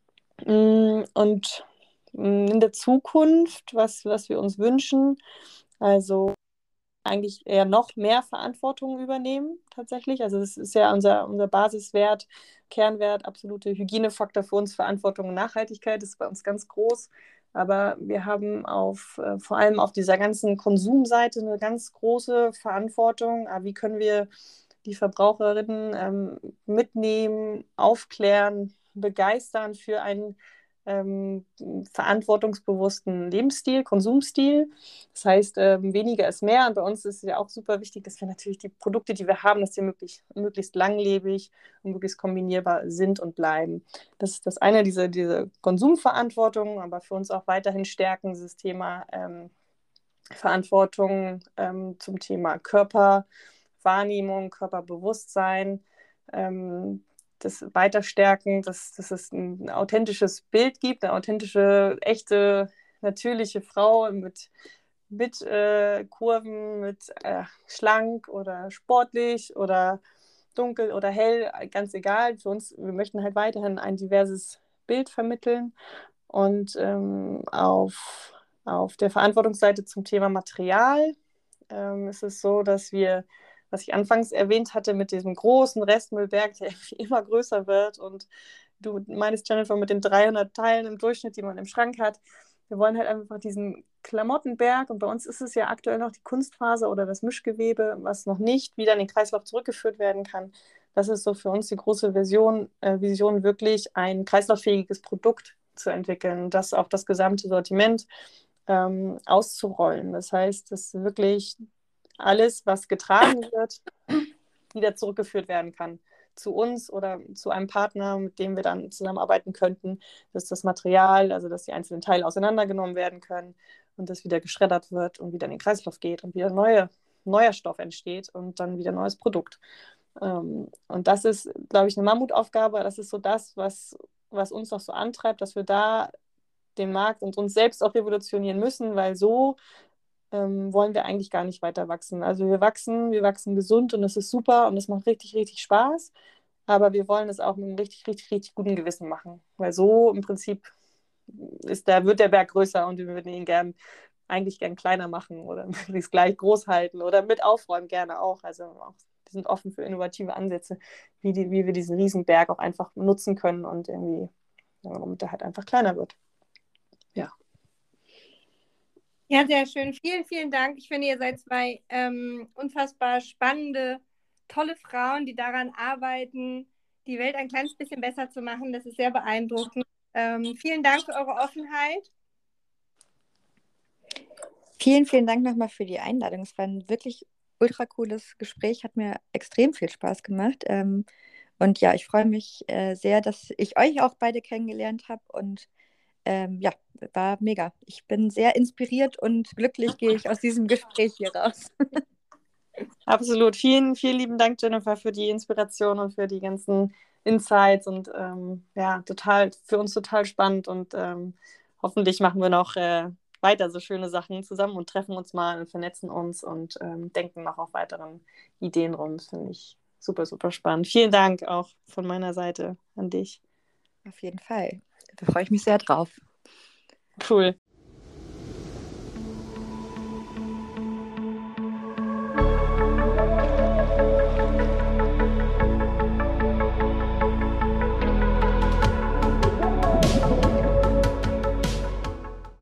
Und in der Zukunft, was, was wir uns wünschen, also eigentlich eher noch mehr Verantwortung übernehmen, tatsächlich. Also das ist ja unser, unser Basiswert, Kernwert, absolute Hygienefaktor für uns, Verantwortung und Nachhaltigkeit ist bei uns ganz groß. Aber wir haben auf, äh, vor allem auf dieser ganzen Konsumseite eine ganz große Verantwortung. Aber wie können wir die Verbraucherinnen ähm, mitnehmen, aufklären, begeistern für einen ähm, verantwortungsbewussten Lebensstil, Konsumstil. Das heißt, ähm, weniger ist mehr. Und bei uns ist es ja auch super wichtig, dass wir natürlich die Produkte, die wir haben, dass die möglichst, möglichst langlebig und möglichst kombinierbar sind und bleiben. Das ist das eine, diese, diese Konsumverantwortung, aber für uns auch weiterhin stärken, dieses Thema ähm, Verantwortung ähm, zum Thema Körper, Körperwahrnehmung, Körperbewusstsein, ähm, das weiter stärken, dass, dass es ein authentisches Bild gibt, eine authentische, echte, natürliche Frau mit, mit äh, Kurven, mit äh, schlank oder sportlich oder dunkel oder hell, ganz egal. Für uns, wir möchten halt weiterhin ein diverses Bild vermitteln. Und ähm, auf, auf der Verantwortungsseite zum Thema Material ähm, ist es so, dass wir, was ich anfangs erwähnt hatte, mit diesem großen Restmüllberg, der immer größer wird, und du meinst, Jennifer, mit den dreihundert Teilen im Durchschnitt, die man im Schrank hat, wir wollen halt einfach diesen Klamottenberg, und bei uns ist es ja aktuell noch die Kunstfaser oder das Mischgewebe, was noch nicht wieder in den Kreislauf zurückgeführt werden kann. Das ist so für uns die große Vision, äh, Vision wirklich ein kreislauffähiges Produkt zu entwickeln, das auf das gesamte Sortiment ähm, auszurollen. Das heißt, dass wirklich alles, was getragen wird, wieder zurückgeführt werden kann zu uns oder zu einem Partner, mit dem wir dann zusammenarbeiten könnten, dass das Material, also dass die einzelnen Teile auseinandergenommen werden können und das wieder geschreddert wird und wieder in den Kreislauf geht und wieder neue, neuer Stoff entsteht und dann wieder neues Produkt. Ähm, und das ist, glaube ich, eine Mammutaufgabe. Das ist so das, was, was uns noch so antreibt, dass wir da den Markt und uns selbst auch revolutionieren müssen, weil so ähm, wollen wir eigentlich gar nicht weiter wachsen. Also wir wachsen, wir wachsen gesund und es ist super und es macht richtig, richtig Spaß. Aber wir wollen es auch mit einem richtig, richtig, richtig guten Gewissen machen. Weil so im Prinzip ist der, wird der Berg größer und wir würden ihn gern, eigentlich gern kleiner machen oder möglichst gleich groß halten oder mit aufräumen gerne auch. Also auch, wir sind offen für innovative Ansätze, wie, die, wie wir diesen Riesenberg auch einfach nutzen können und irgendwie, damit der halt einfach kleiner wird. Ja. Ja, sehr schön. Vielen, vielen Dank. Ich finde, ihr seid zwei ähm, unfassbar spannende, tolle Frauen, die daran arbeiten, die Welt ein kleines bisschen besser zu machen. Das ist sehr beeindruckend. Ähm, vielen Dank für eure Offenheit. Vielen, vielen Dank nochmal für die Einladung. Es war ein wirklich ultra cooles Gespräch, hat mir extrem viel Spaß gemacht. Ähm, und ja, ich freue mich äh, sehr, dass ich euch auch beide kennengelernt habe und ähm, ja, war mega. Ich bin sehr inspiriert und glücklich gehe ich aus diesem Gespräch hier raus. Absolut. Vielen, vielen lieben Dank, Jennifer, für die Inspiration und für die ganzen Insights und ähm, ja, total, für uns total spannend und ähm, hoffentlich machen wir noch äh, weiter so schöne Sachen zusammen und treffen uns mal und vernetzen uns und ähm, denken noch auf weiteren Ideen rum. Das finde ich super, super spannend. Vielen Dank auch von meiner Seite an dich. Auf jeden Fall. Da freue ich mich sehr drauf. Cool.